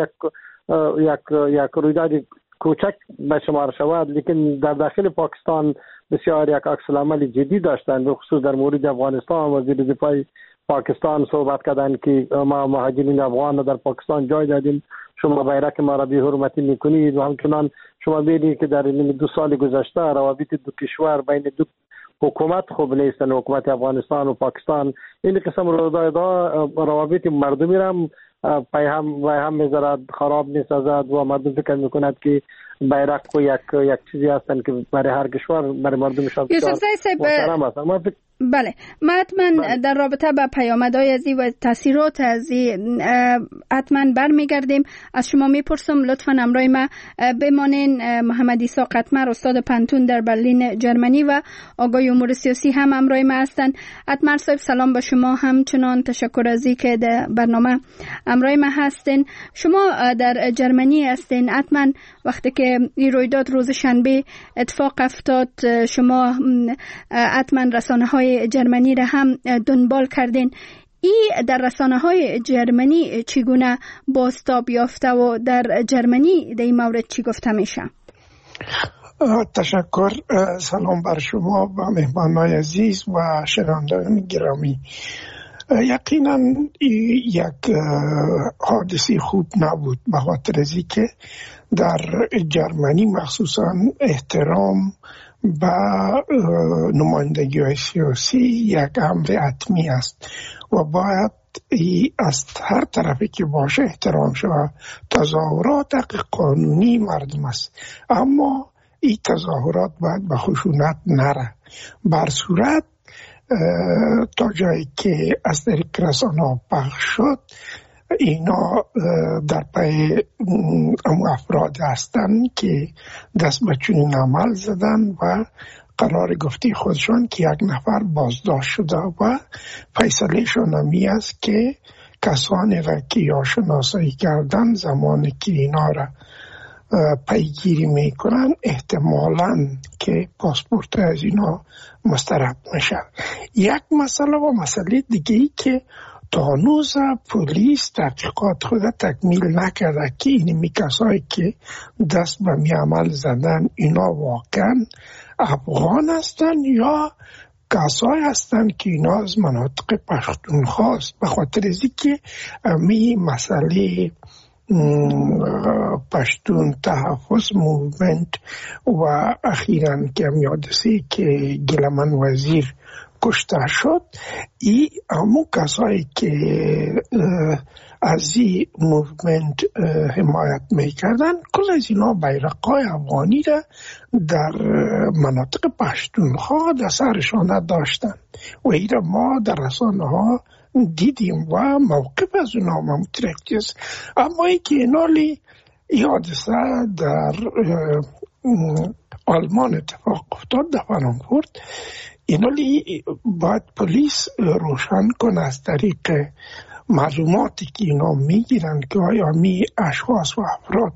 یک رویداد کوچک به شمار شود، لیکن در داخل پاکستان بسیار یک عکس العمل جدی داشتند. به خصوص در مورد افغانستان وزیر دفاع پاکستان صحبت کردند که ما مهاجرین افغان در پاکستان جای دادیم، شما بیرق ما را بی حرمتی میکنید و همچنان شما ببینید که در 2 سال گذشته روابط دو کشور بین دو حکومت خوب نیستن، حکومت افغانستان و پاکستان. این قسم روابط مردمی را هم میذارد، خراب میسازد و مردم فکر میکند که بیرق و یک چیزی هستن که برای هر کشور برای مردمشان محترم هستن. بله، ما حتما در رابطه با پیامدهای ازی و تاثیرات ازی حتما برمیگردیم. از شما میپرسم لطفا همراه ما بمانین. محمد عیسی قطمر استاد پانتون در برلین جرمنی و آگاه امور سیاسی هم همراه ما هستند. قطمر صاحب سلام به شما، همچنان تشکر از اینکه در برنامه همراه ما هستین. شما در جرمنی هستین، حتما وقتی که این رویداد روز شنبه اتفاق افتاد شما حتما رسانه‌های جرمنی را هم دنبال کردین. این در رسانه‌های جرمنی چگونه بازتاب یافته و در جرمنی در این مورد چی گفته میشه؟ تشکر، سلام بر شما و مهمانان عزیز و شنوندگان گرامی. یقینا یک حادثه خوب نبود به خاطر از اینکه در جرمنی مخصوصا احترام به نمایندگی های سیاسی یک امر حتمی است و باید از هر طرفی که باشه احترام شود. تظاهرات حق قانونی مردم است، اما این تظاهرات باید به خشونت نره. بر صورت تا جایی که از طریق رسانه‌ها پخش شد اینا در پی افراد هستند که دست به چنین عمل زدن و قرار گفته خودشان که یک نفر بازداشت شده و فیصله شان همی است که کسانی را که یا شناسایی کردن زمانی که اینا را پیگیری میکنن احتمالاً که پاسپورت از اینا مسترد میشه. یک مسئله و مسئله دیگه ای که تا هنوز پلیس تحقیقات خود تکمیل نکرده که اینمی کسایی که دست به می عمل زدن اینا واقعا افغان هستن یا کسایی هستن که اینا از مناطق پختونخوا است، به خاطر از اینکه می مسئله پشتون تحفظ موومنت و اخیراً که یادسی که گلمن وزیر کشته شد، ای همون کسایی که از این موومنت حمایت میکردن کل از اینا بیرقای افغانی را در مناطق پشتونخوا در سرشان داشتن و این را ما در رسانه ها دیدیم و موقف از اونا مترکز. اما ای که اینالی حادثه در آلمان اتفاق افتاد در فرانکفورت، اینالی باید پلیس روشن کنه از طریق معلوماتی که اینا میگیرن که آیا می اشخاص و افراد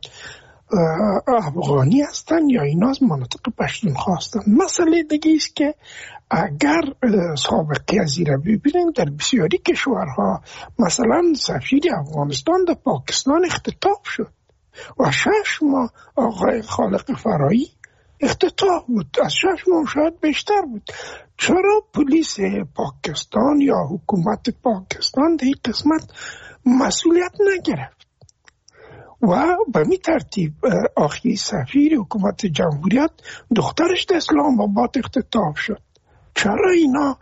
افغانی هستن یا اینا از مناطق پشتونخوا هستن. مسئله دیگه است که اگر سابقه از این را ببینیم در بسیاری کشورها، مثلا سفیر افغانستان در پاکستان اختطاف شد و 6 ماه آقای خالق فرایی اختطاف بود، از 6 ماه شاید بیشتر بود. چرا پلیس پاکستان یا حکومت پاکستان در این قسمت مسئولیت نگرفت؟ و به می ترتیب آخری سفیر حکومت جمهوریت دخترش در اسلام آباد اختطاف شد. چرا اینا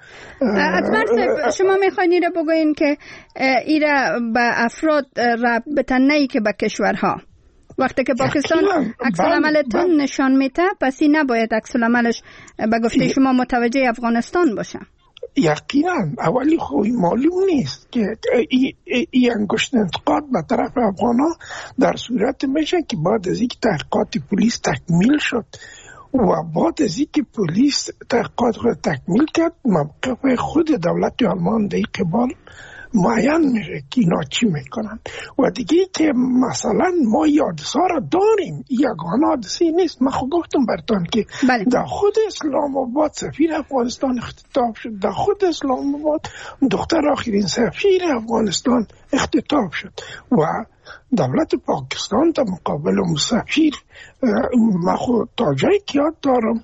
شما میخواین این را بگوین که این را به افراد ربط بتنهی که به کشورها وقتی که پاکستان عکس العملتون نشان میده، پس این نباید عکس العملش به گفته شما متوجه افغانستان باشه؟ یقینا اولی خوی معلوم نیست که این انگشت انتقاد به طرف افغانا در صورت میشه که بعد از اینکه تحقیقات پلیس تکمیل شد و بعد از اینکه پلیس تحقیقات خود تکمیل کرد، موقف خود دولت آلمان در قبال معین میشه که اینا چی میکنن. و دیگه که مثلا ما حادثه را داریم، یگانه حادثه نیست. من خود گفتم براتون که در خود اسلام آباد سفیر افغانستان اختطاف شد، در خود اسلام آباد دختر آخرین سفیر افغانستان اختطاف شد و دولت پاکستان در مقابل سفیر من خود تا جایی که یاد دارم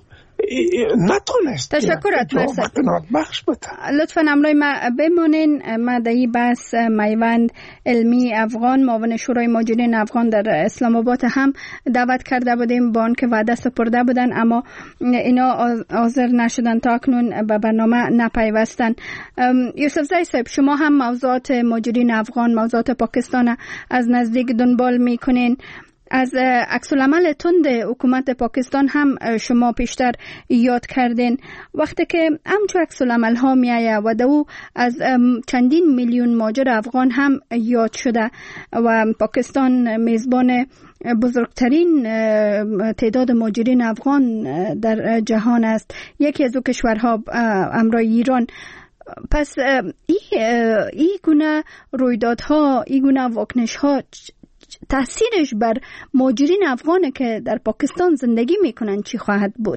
نتونست تشکرت بخش بده. لطفاً امروی ما بمانین. ما در این بحث میوند علمی افغان معاون شورای مهاجرین افغان در اسلام آباد هم دعوت کرده بودیم با آنکه وعده سپرده بودن اما اینا حاضر نشدن، تا اکنون به برنامه نپیوستن. یوسف زی صاحب، شما هم موضوعات مهاجرین افغان، موضوعات پاکستان از نزدیک دنبال میکنین. از عکس العمل تند حکومت پاکستان هم شما پیشتر یاد کردین. وقتی که همچو عکس العمل ها می آید و دو از چندین میلیون مهاجر افغان هم یاد شده و پاکستان میزبان بزرگترین تعداد مهاجرین افغان در جهان است، یکی از او کشورها همراه ایران. پس این گونه رویدادها، این گونه واکنش‌ها تأثیرش بر مهاجرین افغان که در پاکستان زندگی میکنن چی خواهد بود؟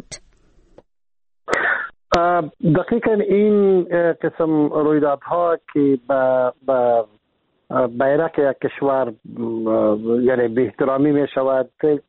دقیقاً این قسم رویدادها که به بیرق یک کشور یعنی به احترامی می شود،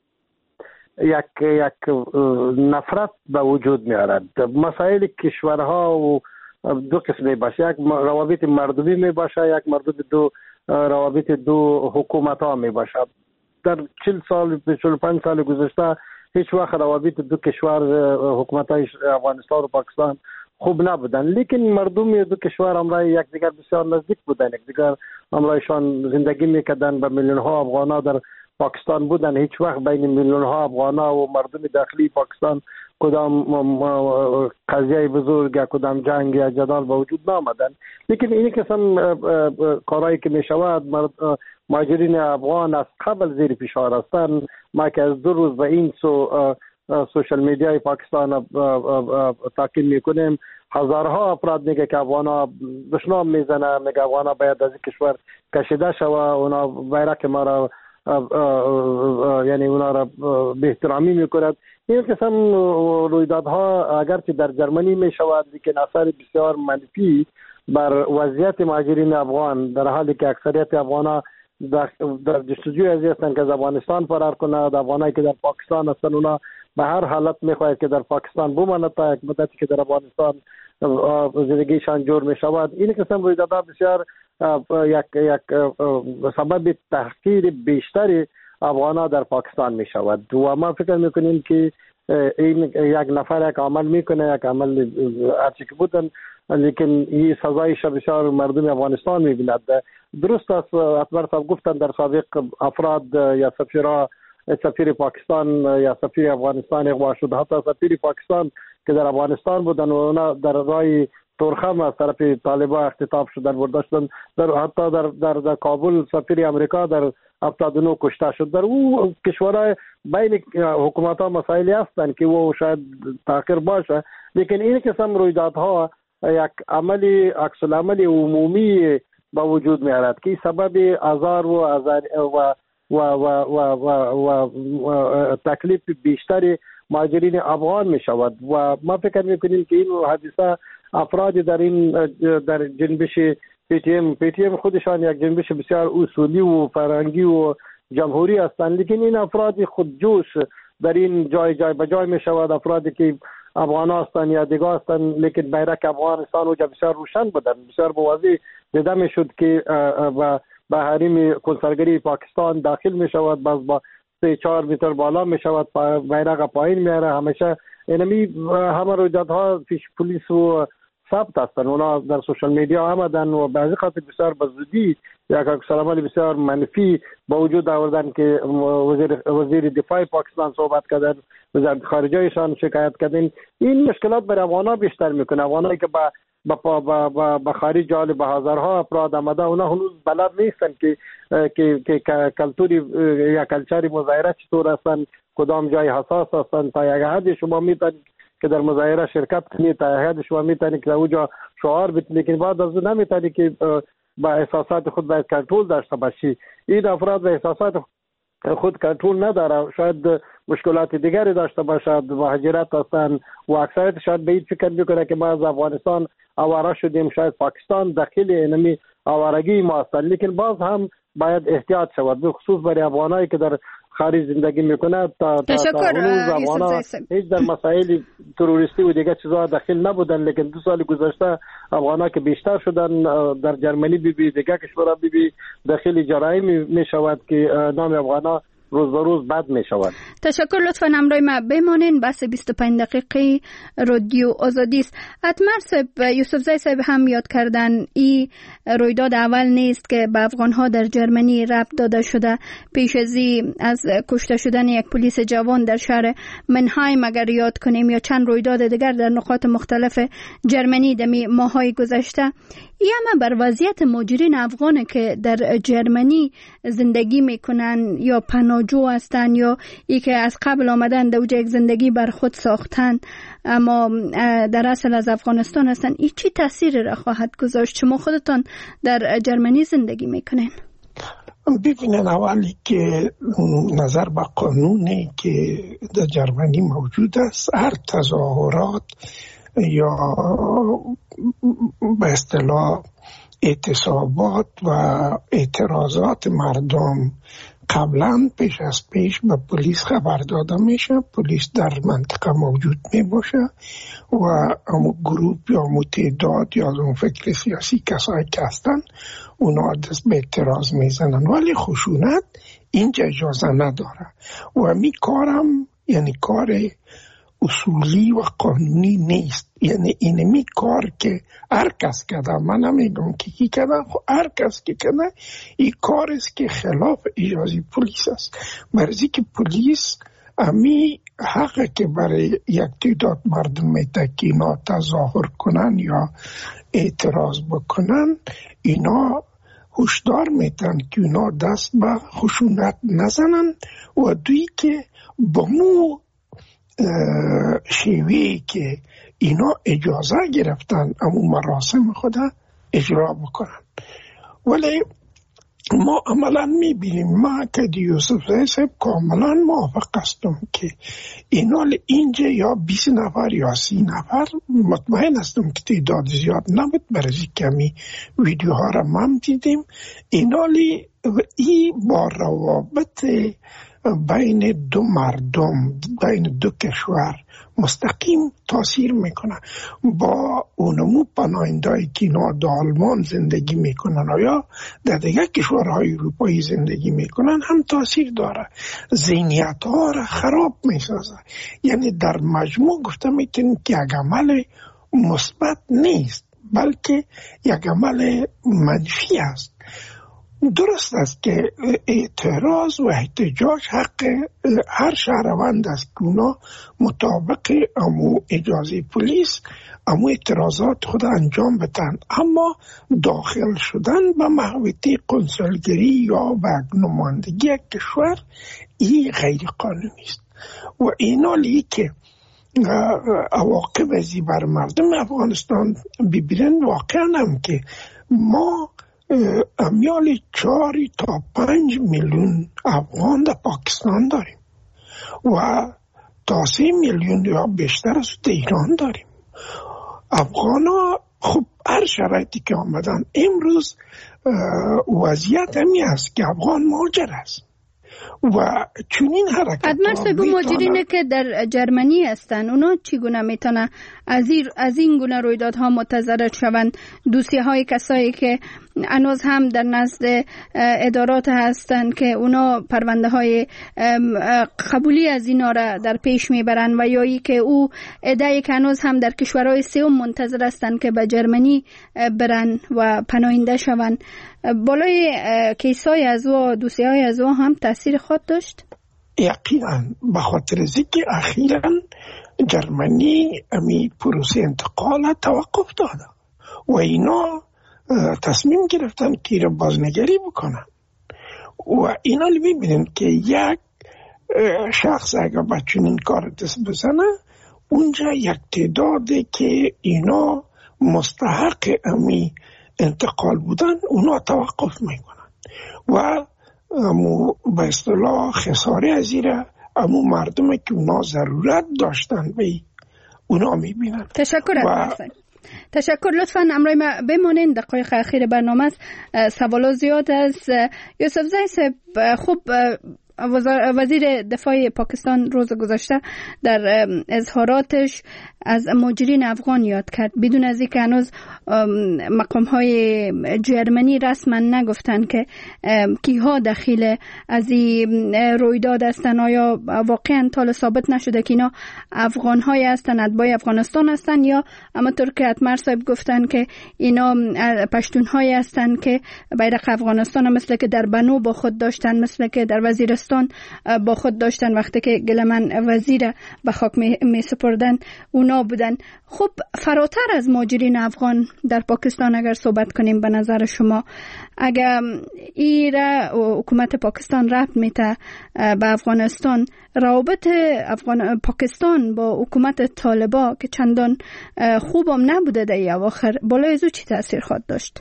یک نفرت به وجود می آورد. مسائل کشورها و دو قسمی باشه، یک روابط مردمی می باشه، یک روابط دو حکومت ها می باشه. در 40 سال 45 سال گذشته هیچ وقت روابط دو کشور، حکومت های افغانستان و پاکستان خوب نبودن، لیکن مردم دو کشور همراه یکدیگر بسیار نزدیک بودن، یکدیگر همراهشان زندگی میکردن. به میلیون ها افغان ها در پاکستان بودن، هیچ وقت بین میلیون ها افغان ها و مردم داخلی پاکستان کدام قضیه بزرگ یا کدام جنگ یا جدال به وجود نامدن. لیکن این قسم کارهایی که می شود، مهاجرین افغان از قبل زیر فشار هستند. ما که از 2 روز به این سو سوشل میدیای پاکستان تعقیب میکنیم، هزارها افراد میگه که افغانا دشنام میزنه، میگه افغانا باید از کشور کشیده شوه، اونا بیرق ما را یعنی اونا را به احترامی میکند. این قسم رویدادها اگرچه در جرمنی میشود لیکن اثر بسیار منفی بر وضعیت مهاجرین افغان، در حالی که اکثریت افغانا در جستجوی ازی هستند که از افغانستان فرار کنند. افغانایی که در پاکستان هستند اونا به هر حالت میخواهد که در پاکستان بمانند تا یک مدتی که در افغانستان زندگیشان جور میشود. این قسم رویدادها بسیار یک سبب تحقیر بیشتری افغانا در پاکستان میشود و ما فکر میکنیم که این یک نفر یک عمل میکنه، یک عمل هرچی که بودن، لیکن این سزایش بسیار مردم افغانستان میبیند. درست است اکبر صاحب گفتن در سابق افراد یا سفیر پاکستان یا سفیر افغانستان اغوا شد، حتی سفیر پاکستان که در افغانستان بودن و اونا در رای تورخم از طرف طالبان اختطاف شدن برده شدن. حتی در کابل سفیر امریکا در 79 کشته شد. در او کشورهای بین حکومت ها مسائلی هستند که او شاید تاخیر باشه، لیکن این قسم رویدادها یک عملی عکس العمل عمومی با وجود میارد که سبب آزار و تکلیف بیشتری مهاجرین افغان می شود و ما فکر میکنیم که این حادثه افراد در جنبش پی تی ام خودشان یک جنبش بسیار اصولی و فرهنگی و جمهوری هستند، لیکن این افراد خودجوش در این جای به جای می شود. افرادی که افغان هستند یا دیگه هستند لیکن بیرق افغانستان وجه بسیار روشن بودن، بسیار بواضح دیده می شد که به حریم کنسرگری پاکستان داخل می شود، باز با 3-4 متر بالا می شود، بیرق پایین میاره. همیشه اینمی همه رویدادها پیش پلیس و ثبت هستند، اونا در سوشل میدیا آمدن و بعضی خاطر بسیار بزودی یا عکس‌العمل بسیار منفی با وجود آوردن که وزیر دفاع پاکستان صحبت کردن، وزارت خارجه‌شان شکایت کردن. این مشکلات برای افغان‌ها بیشتر میکنه. افغانایی که با خارج جال به هزارها افراد آمده، اونا هنوز بلد نیستن که کلتوری یا کلچری مظاهره چطور هستن، کدام جای حساس هستن. تا یک حد شما میتونید که در مظاهره شرکت کنید، تا یک حد شما میتونید که اونجا شعار بتونید، لیکن بعد از اون نمیتونید که با احساسات خود باید کنترل داشته باشی. این افراد به احساسات خود کنترل نداره، شاید مشکلات دیگری داشته باشد، مهاجرت هستند و اکثریت شاید به این فکر میکنه که ما از افغانستان آواره شدیم، شاید پاکستان داخل اینمی آوارگی ما هستند، لیکن باز هم باید احتیاط شود، به خصوص برای افغانایی که در خارج زندگی میکنه. تا هیچ در مسائل تروریستی و دیگه چیزها داخل نبودن، لیکن 2 سال گذشته افغانا که بیشتر شدن در جرمنی دیگه کشورها داخل جرایم میشود که نام افغانا روز به روز بد می شود. تشکر، لطفاً همراه ما بمانین. بحث 25 دقیقه رادیو آزادی است. اتمر صاحب، یوسف زی صاحب هم یاد کردن این رویداد اول نیست که به افغانها در جرمنی ربط داده شده. پیش از کشته شدن یک پلیس جوان در شهر منهایم اگر یاد کنیم یا چند رویداد دیگر در نقاط مختلف جرمنی دمی ماهای گذشته، این همه بر وضعیت مهاجرین افغان که در جرمنی زندگی میکنن یا پناهجو هستن یا ای که از قبل آمدن در یک زندگی بر خود ساختن اما در اصل از افغانستان هستن، این چی تاثیر را خواهد گذاشت؟ شما خودتان در جرمنی زندگی میکنین. ببینن اولی که نظر به قانونی که در جرمنی موجود است، هر تظاهرات یا به اصطلاح اعتصابات و اعتراضات مردم قبلا پیش به پلیس خبر داده میشه. پلیس در منطقه موجود می باشه و امو گروپ یا امو تعداد یا اون فکر سیاسی کسایی که هستن اونا دست به اعتراض میزنن، ولی خشونت اینجا اجازه نداره و می کارم یعنی کار اصولی و قانونی نیست. یعنی اینمی کار که هر کس کرده، من نمیگم که کی کرده، هر کس که کرده این کار است که خلاف اجازه پلیس است. مرزی که پلیس امی حقه که برای یک تعداد مردم میده که اینا تظاهر کنن یا اعتراض بکنن، اینا هشدار میتن که اینا دست به خشونت نزنن و دوی که با مو شیوهی که اینا اجازه گرفتن امو مراسم خود اجرا بکنن. ولی ما عملا میبینیم، ما که یوسف زی صاحب کاملا موافق هستم که اینا اینجا یا 20 نفر یا 30 نفر، مطمئن هستم که تعداد زیاد نبود، برای کمی ویدیوها را ما دیدیم. اینا ای با روابط بین دو مردم، بین دو کشور مستقیم تاثیر میکنه. با اونمو پناهنده‌ای که اینا در آلمان زندگی میکنن و یا در دیگه کشورهای اروپایی زندگی میکنن هم تاثیر داره، ذهنیت ها را خراب میسازه. یعنی در مجموع گفته میتونیم که یک عمل مثبت نیست، بلکه یک عمل منفی است. درست است که اعتراض و احتجاج حق هر شهروند است که اونا مطابق امو اجازه پلیس امو اعتراضات خود انجام بدن، اما داخل شدن به محوطه کنسولگری یا به نمایندگی کشور این غیر قانونی است و اینا که عواقب ازی بر مردم افغانستان ببینن. واقعا هم که ما امیال 4 تا 5 میلیون افغان در پاکستان داریم و تا 3 میلیون یا بیشتر از ایران داریم. افغان ها خب هر شرایطی که آمدن، امروز وضعیت همی است که افغان مهاجر است و چونین حرکت ادمرس مهاجرینه که در جرمنی هستن، اونا چگونه میتونه از این گونه رویدادها متضرر شوند؟ دوسیه های کسایی که هنوز هم در نزد ادارات هستند که اونا پرونده های قبولی از اینا را در پیش میبرن و یا ای که او ادعی که هنوز هم در کشورهای سوم منتظر هستند که به جرمنی برن و پناهنده شوند. بالای کیسای از او، دوسیه های از او هم تاثیر خود داشت؟ یقینا، به خاطر اینکه اخیراً جرمنی امی پروسه انتقال توقف داده و اینا تصمیم گرفتن که را بازنگری بکنن و اینا ببینن که یک شخص اگر با چنین کار دست بزنه، اونجا یک تعداده که اینا مستحق امی انتقال بودن اونا توقف میکنن و به اصطلاح خساره از ایره امو مردم که اونا ضرورت داشتن به اونا میبینن. تشکر. لطفاً امروی ما بمانین، دقایق اخیر برنامه است. سوالات زیاد است. یوسف زی صاحب، خوب وزیر دفاع پاکستان روز گذشته در اظهاراتش از مهاجرین افغان یاد کرد، بدون از اینکه هنوز مقام‌های جرمنی رسما نگفتن که کیها دخیل از این رویداد هستن. آیا واقعا تا ثابت نشده که اینا افغان‌های هستن، اتباع افغانستان هستن، یا همونطور که اتمر صاحب گفتن که اینا پشتون‌های هستن که بیرق افغانستان مثل که در بنو با خود داشتن، مثل که در وزیرستان با خود داشتن وقتی که گلمن وزیر به خاک می سپردن اونا بودن. خب فراتر از مهاجرین افغان در پاکستان اگر صحبت کنیم، به نظر شما اگر ایره حکومت پاکستان ربط میته به افغانستان، روابط پاکستان با حکومت طالبا که چندان خوبم نبوده در اواخر، بالای ازو چی تاثیر خواهد داشت؟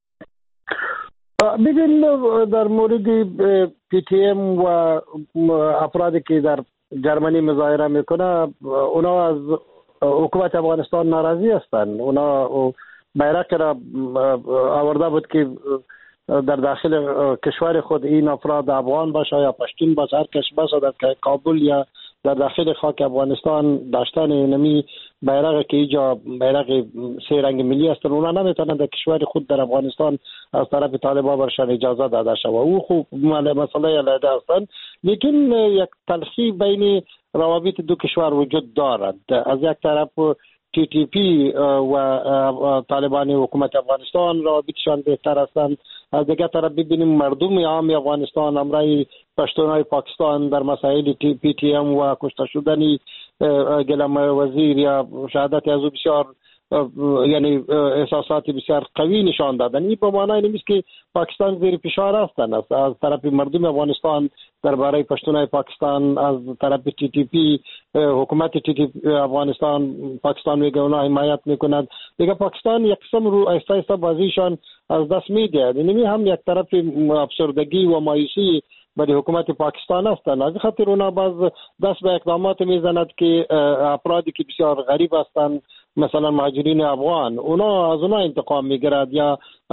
ببین، در مورد پی تی ام و افرادی که در جرمنی مظاهره میکنه، اونا از حکومت افغانستان ناراضی هستند. اونا بیرق را آورده بود که در داخل کشور خود این افراد افغان باشه یا پشتون باشه، هر کس باشه در کابل یا در داخل خاک افغانستان داشتن نمی بیرق که اینجا بیرق 3 رنگ ملی هستن، اونا نمیتونن در کشور خود در افغانستان از طرف طالبان برشان اجازه داده شود. او خوب مسئله علیحده هستند، لیکن یک تلخی بین روابط دو کشور وجود دارد. از یک طرف تی تی پی و طالبان حکومت افغانستان روابطشان بهتر هستند، از دیگر طرف ببینیم مردم عام افغانستان امرای پشتونای پاکستان در مسائل پی تی ام و کشته شدن گلم وزیر یا شهادت از او بسیار یعنی احساسات بسیار قوی نشان دادن. این به معنای نیست که پاکستان زیر فشار هستند. از طرف مردم افغانستان درباره پشتونای پاکستان، از طرف TTP حکومت TTP افغانستان پاکستان میگه اونا حمایت میکند. دیگه پاکستان یک قسم رو آهسته آهسته بازیشان از دست میده. یعنی هم یک طرف افسردگی و مایوسی برای حکومت پاکستان هستند. از خاطر اونا باز دست به اقدامات میزند که افرادی که بسیار غریب هستند، مثلا مهاجرین افغان، اونا از اونا انتقام میگیرد، یا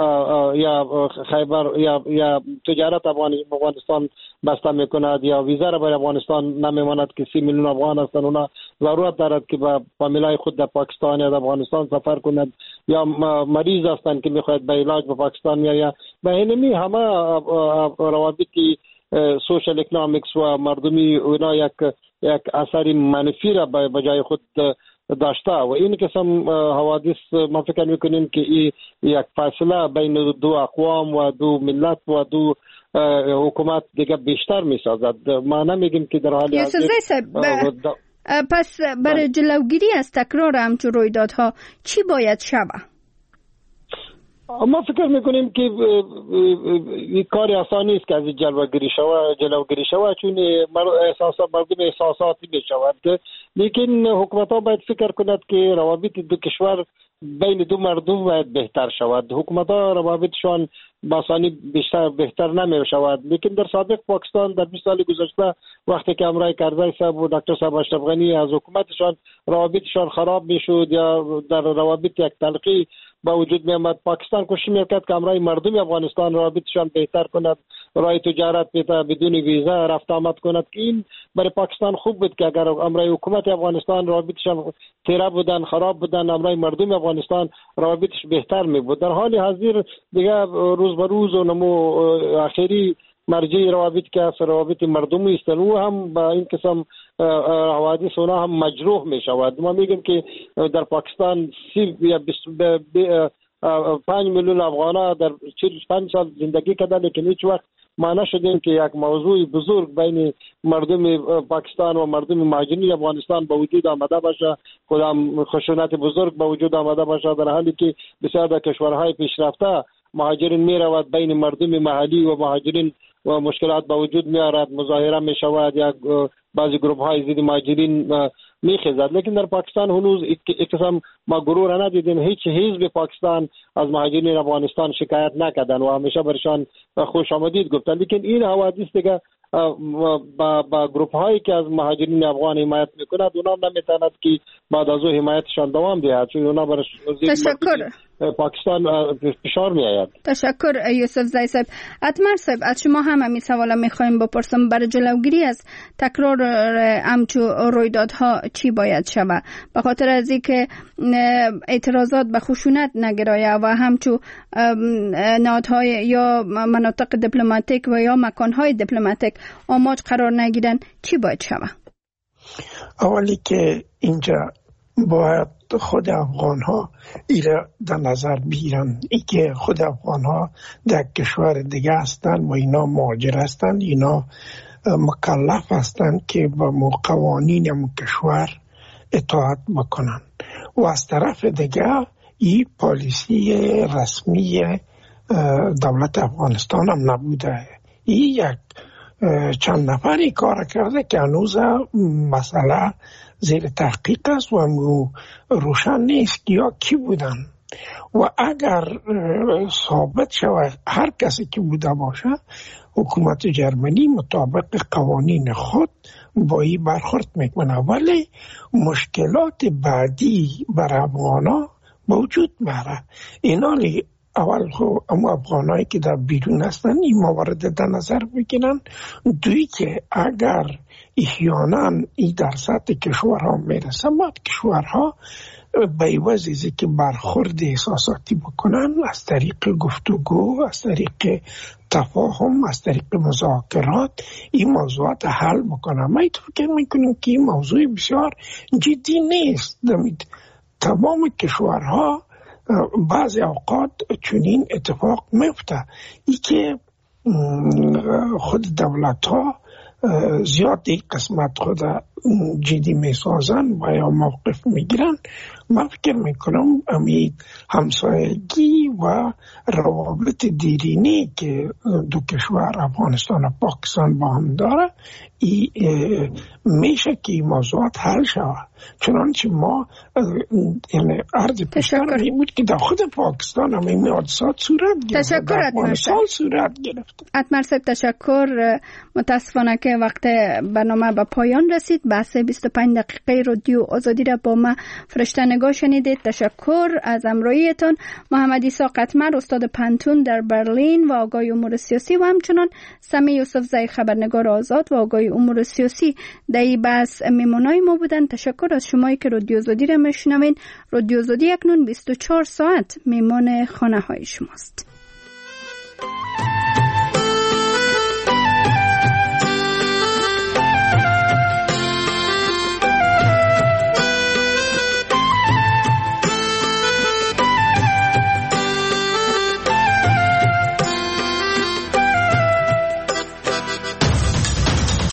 خیبر یا تجارت افغانستان بسته میکند، یا ویزا را برای افغانستان نمیماند که 30 میلیون افغان هستند. اونا ضرورت دارد که با فامیلای خود در پاکستان یا در افغانستان سفر کند، یا مریض هستند که میخواهد به علاج به پاکستان یا به اینمی همه روابطی سوشال اکنامیکس و مردمی اونا یک اثر منفی را به جای خود داشته و این قسم حوادث ما فکر میکنیم که این یک فاصله بین دو اقوام و دو ملت و دو حکومت دیگه بیشتر میسازد. ما نمیگیم که در حال حاضر پس برای جلوگیری از تکرار همچون رویدادها چی باید شود؟ ما فکر میکنیم که این کار آسانی است که از جلوگیری شود چون مردم احساساتی میشود، لیکن حکومت ها باید فکر کند که روابط دو کشور بین دو مردم باید بهتر شود. حکومت ها روابطشان باسانی بهتر نمی شود، لیکن در سابق پاکستان در 20 سال گذشته وقتی که امرای کرزی صاحب و دکتر صاحب اشرف غنی از حکومتشان روابطشان خراب میشد یا در روابط یک تلقی با وجود می آمد، پاکستان کوشش میکرد که امرای مردم افغانستان روابطشان بهتر کند، راه تجارت بدون ویزا رفت آمد کند. که این برای پاکستان خوب بود که اگر امرای حکومت افغانستان روابطشان تیره بودن، خراب بودن، امرای مردم افغانستان روابطش بهتر می بود. در حال حاضر دیگه روز به روز و نمو آخری مرجع روابط که از روابط مردمی است و هم با این قسم حوادث اونا هم مجروح می شود. ما میگیم که در پاکستان 5 میلیون افغان در 45 سال زندگی کردن، لیکن هیچ وقت ما نشدیم که یک موضوع بزرگ بین مردم پاکستان و مردم مهاجرین افغانستان به وجود آمده باشه، کدام خشونت بزرگ به وجود آمده باشه، در حالی که بسیار در کشورهای پیشرفته مهاجرین می رود بین مردم محلی و مهاجرین و مشکلات به وجود می آورد، مظاهره می شود یا بعضی گروه های ضد مهاجرین می خیزد. لیکن در پاکستان هنوز یک قسم ما گرور ندیدیم. هیچ حزب پاکستان از مهاجرین افغانستان شکایت نکردن و همیشه برشان خوش آمدید گفتن. لیکن این حوادث دیگه با گروپ هایی که از مهاجرین افغان حمایت میکند اونا نمیتواند که بعد از او حمایتشان دوام دهد، چون اونا برای پاکستان فشار میآید. تشکر یوسف زی صاحب. اتمر صاحب از شما هم همین سوالا میخوایم بپرسم، برای جلوگیری از تکرار همچو رویدادها چی باید شود؟ به خاطر از اینکه اعتراضات به خشونت نگرایه و همچو نهادهای یا مناطق دیپلماتیک و یا مکانهای دیپلماتیک آماج قرار نگیرن چی باید شود؟ اولی که اینجا باید خود افغان ها ایره در نظر بگیرن، ای که خود افغان ها در کشور دیگه هستن و اینا مهاجر هستن، اینا مکلف هستن که با قوانین کشور اطاعت بکنن و از طرف دیگه این پالیسی رسمی دولت افغانستان هم نبوده. این یک چند نفری کار کرده که هنوز مسئله زیر تحقیق است و روشن نیست یا کی بودن و اگر ثابت شود هر کسی که بوده باشه حکومت جرمنی مطابق قوانین خود با این برخورد میکنه، ولی مشکلات بعدی بر افغانا وجود میاره. اینا اول اما افغانایی که در بیرون هستن این موارد در نظر بگیرن، دوی که اگر احیانا این در سطح کشورها میرسه بعد کشورها به عوض که برخورد احساساتی بکنن از طریق گفتگو، از طریق تفاهم، از طریق مذاکرات این موضوعات حل بکنن. ما فکر میکنیم که این موضوع بسیار جدی نیست. تمام کشورها بعضی اوقات چنین اتفاق میفته، ای که خود دولت ها زیاد این قسمت خود جدی میسازن و یا موقف میگیرن، من فکر میکنم امی همسایگی و روابط دیرینی که دو کشور افغانستان و پاکستان با هم داره میشه که این موضوعات حل شود. چنانچه ما یعنی عرض پیشتر این بود که در خود پاکستان هم این حادثات صورت گرفت، تشکر افغانستان صورت گرفت. اتمر صاحب تشکر. متاسفانه که وقت برنامه به پایان رسید. بحث 25 دقیقه رادیو آزادی را با ما فرشته نگاه شنیدید. تشکر از همراهیتان. محمد عیسی قطمر استاد پنتون در برلین و آگاه امور سیاسی و همچنان سمی یوسف زی خبرنگار آزاد و آگاه امور سیاسی در این بحث میمونای ما بودن. تشکر از شمایی که رادیو آزادی را میشنوین. رادیو آزادی اکنون 24 ساعت میمان خانه های شماست.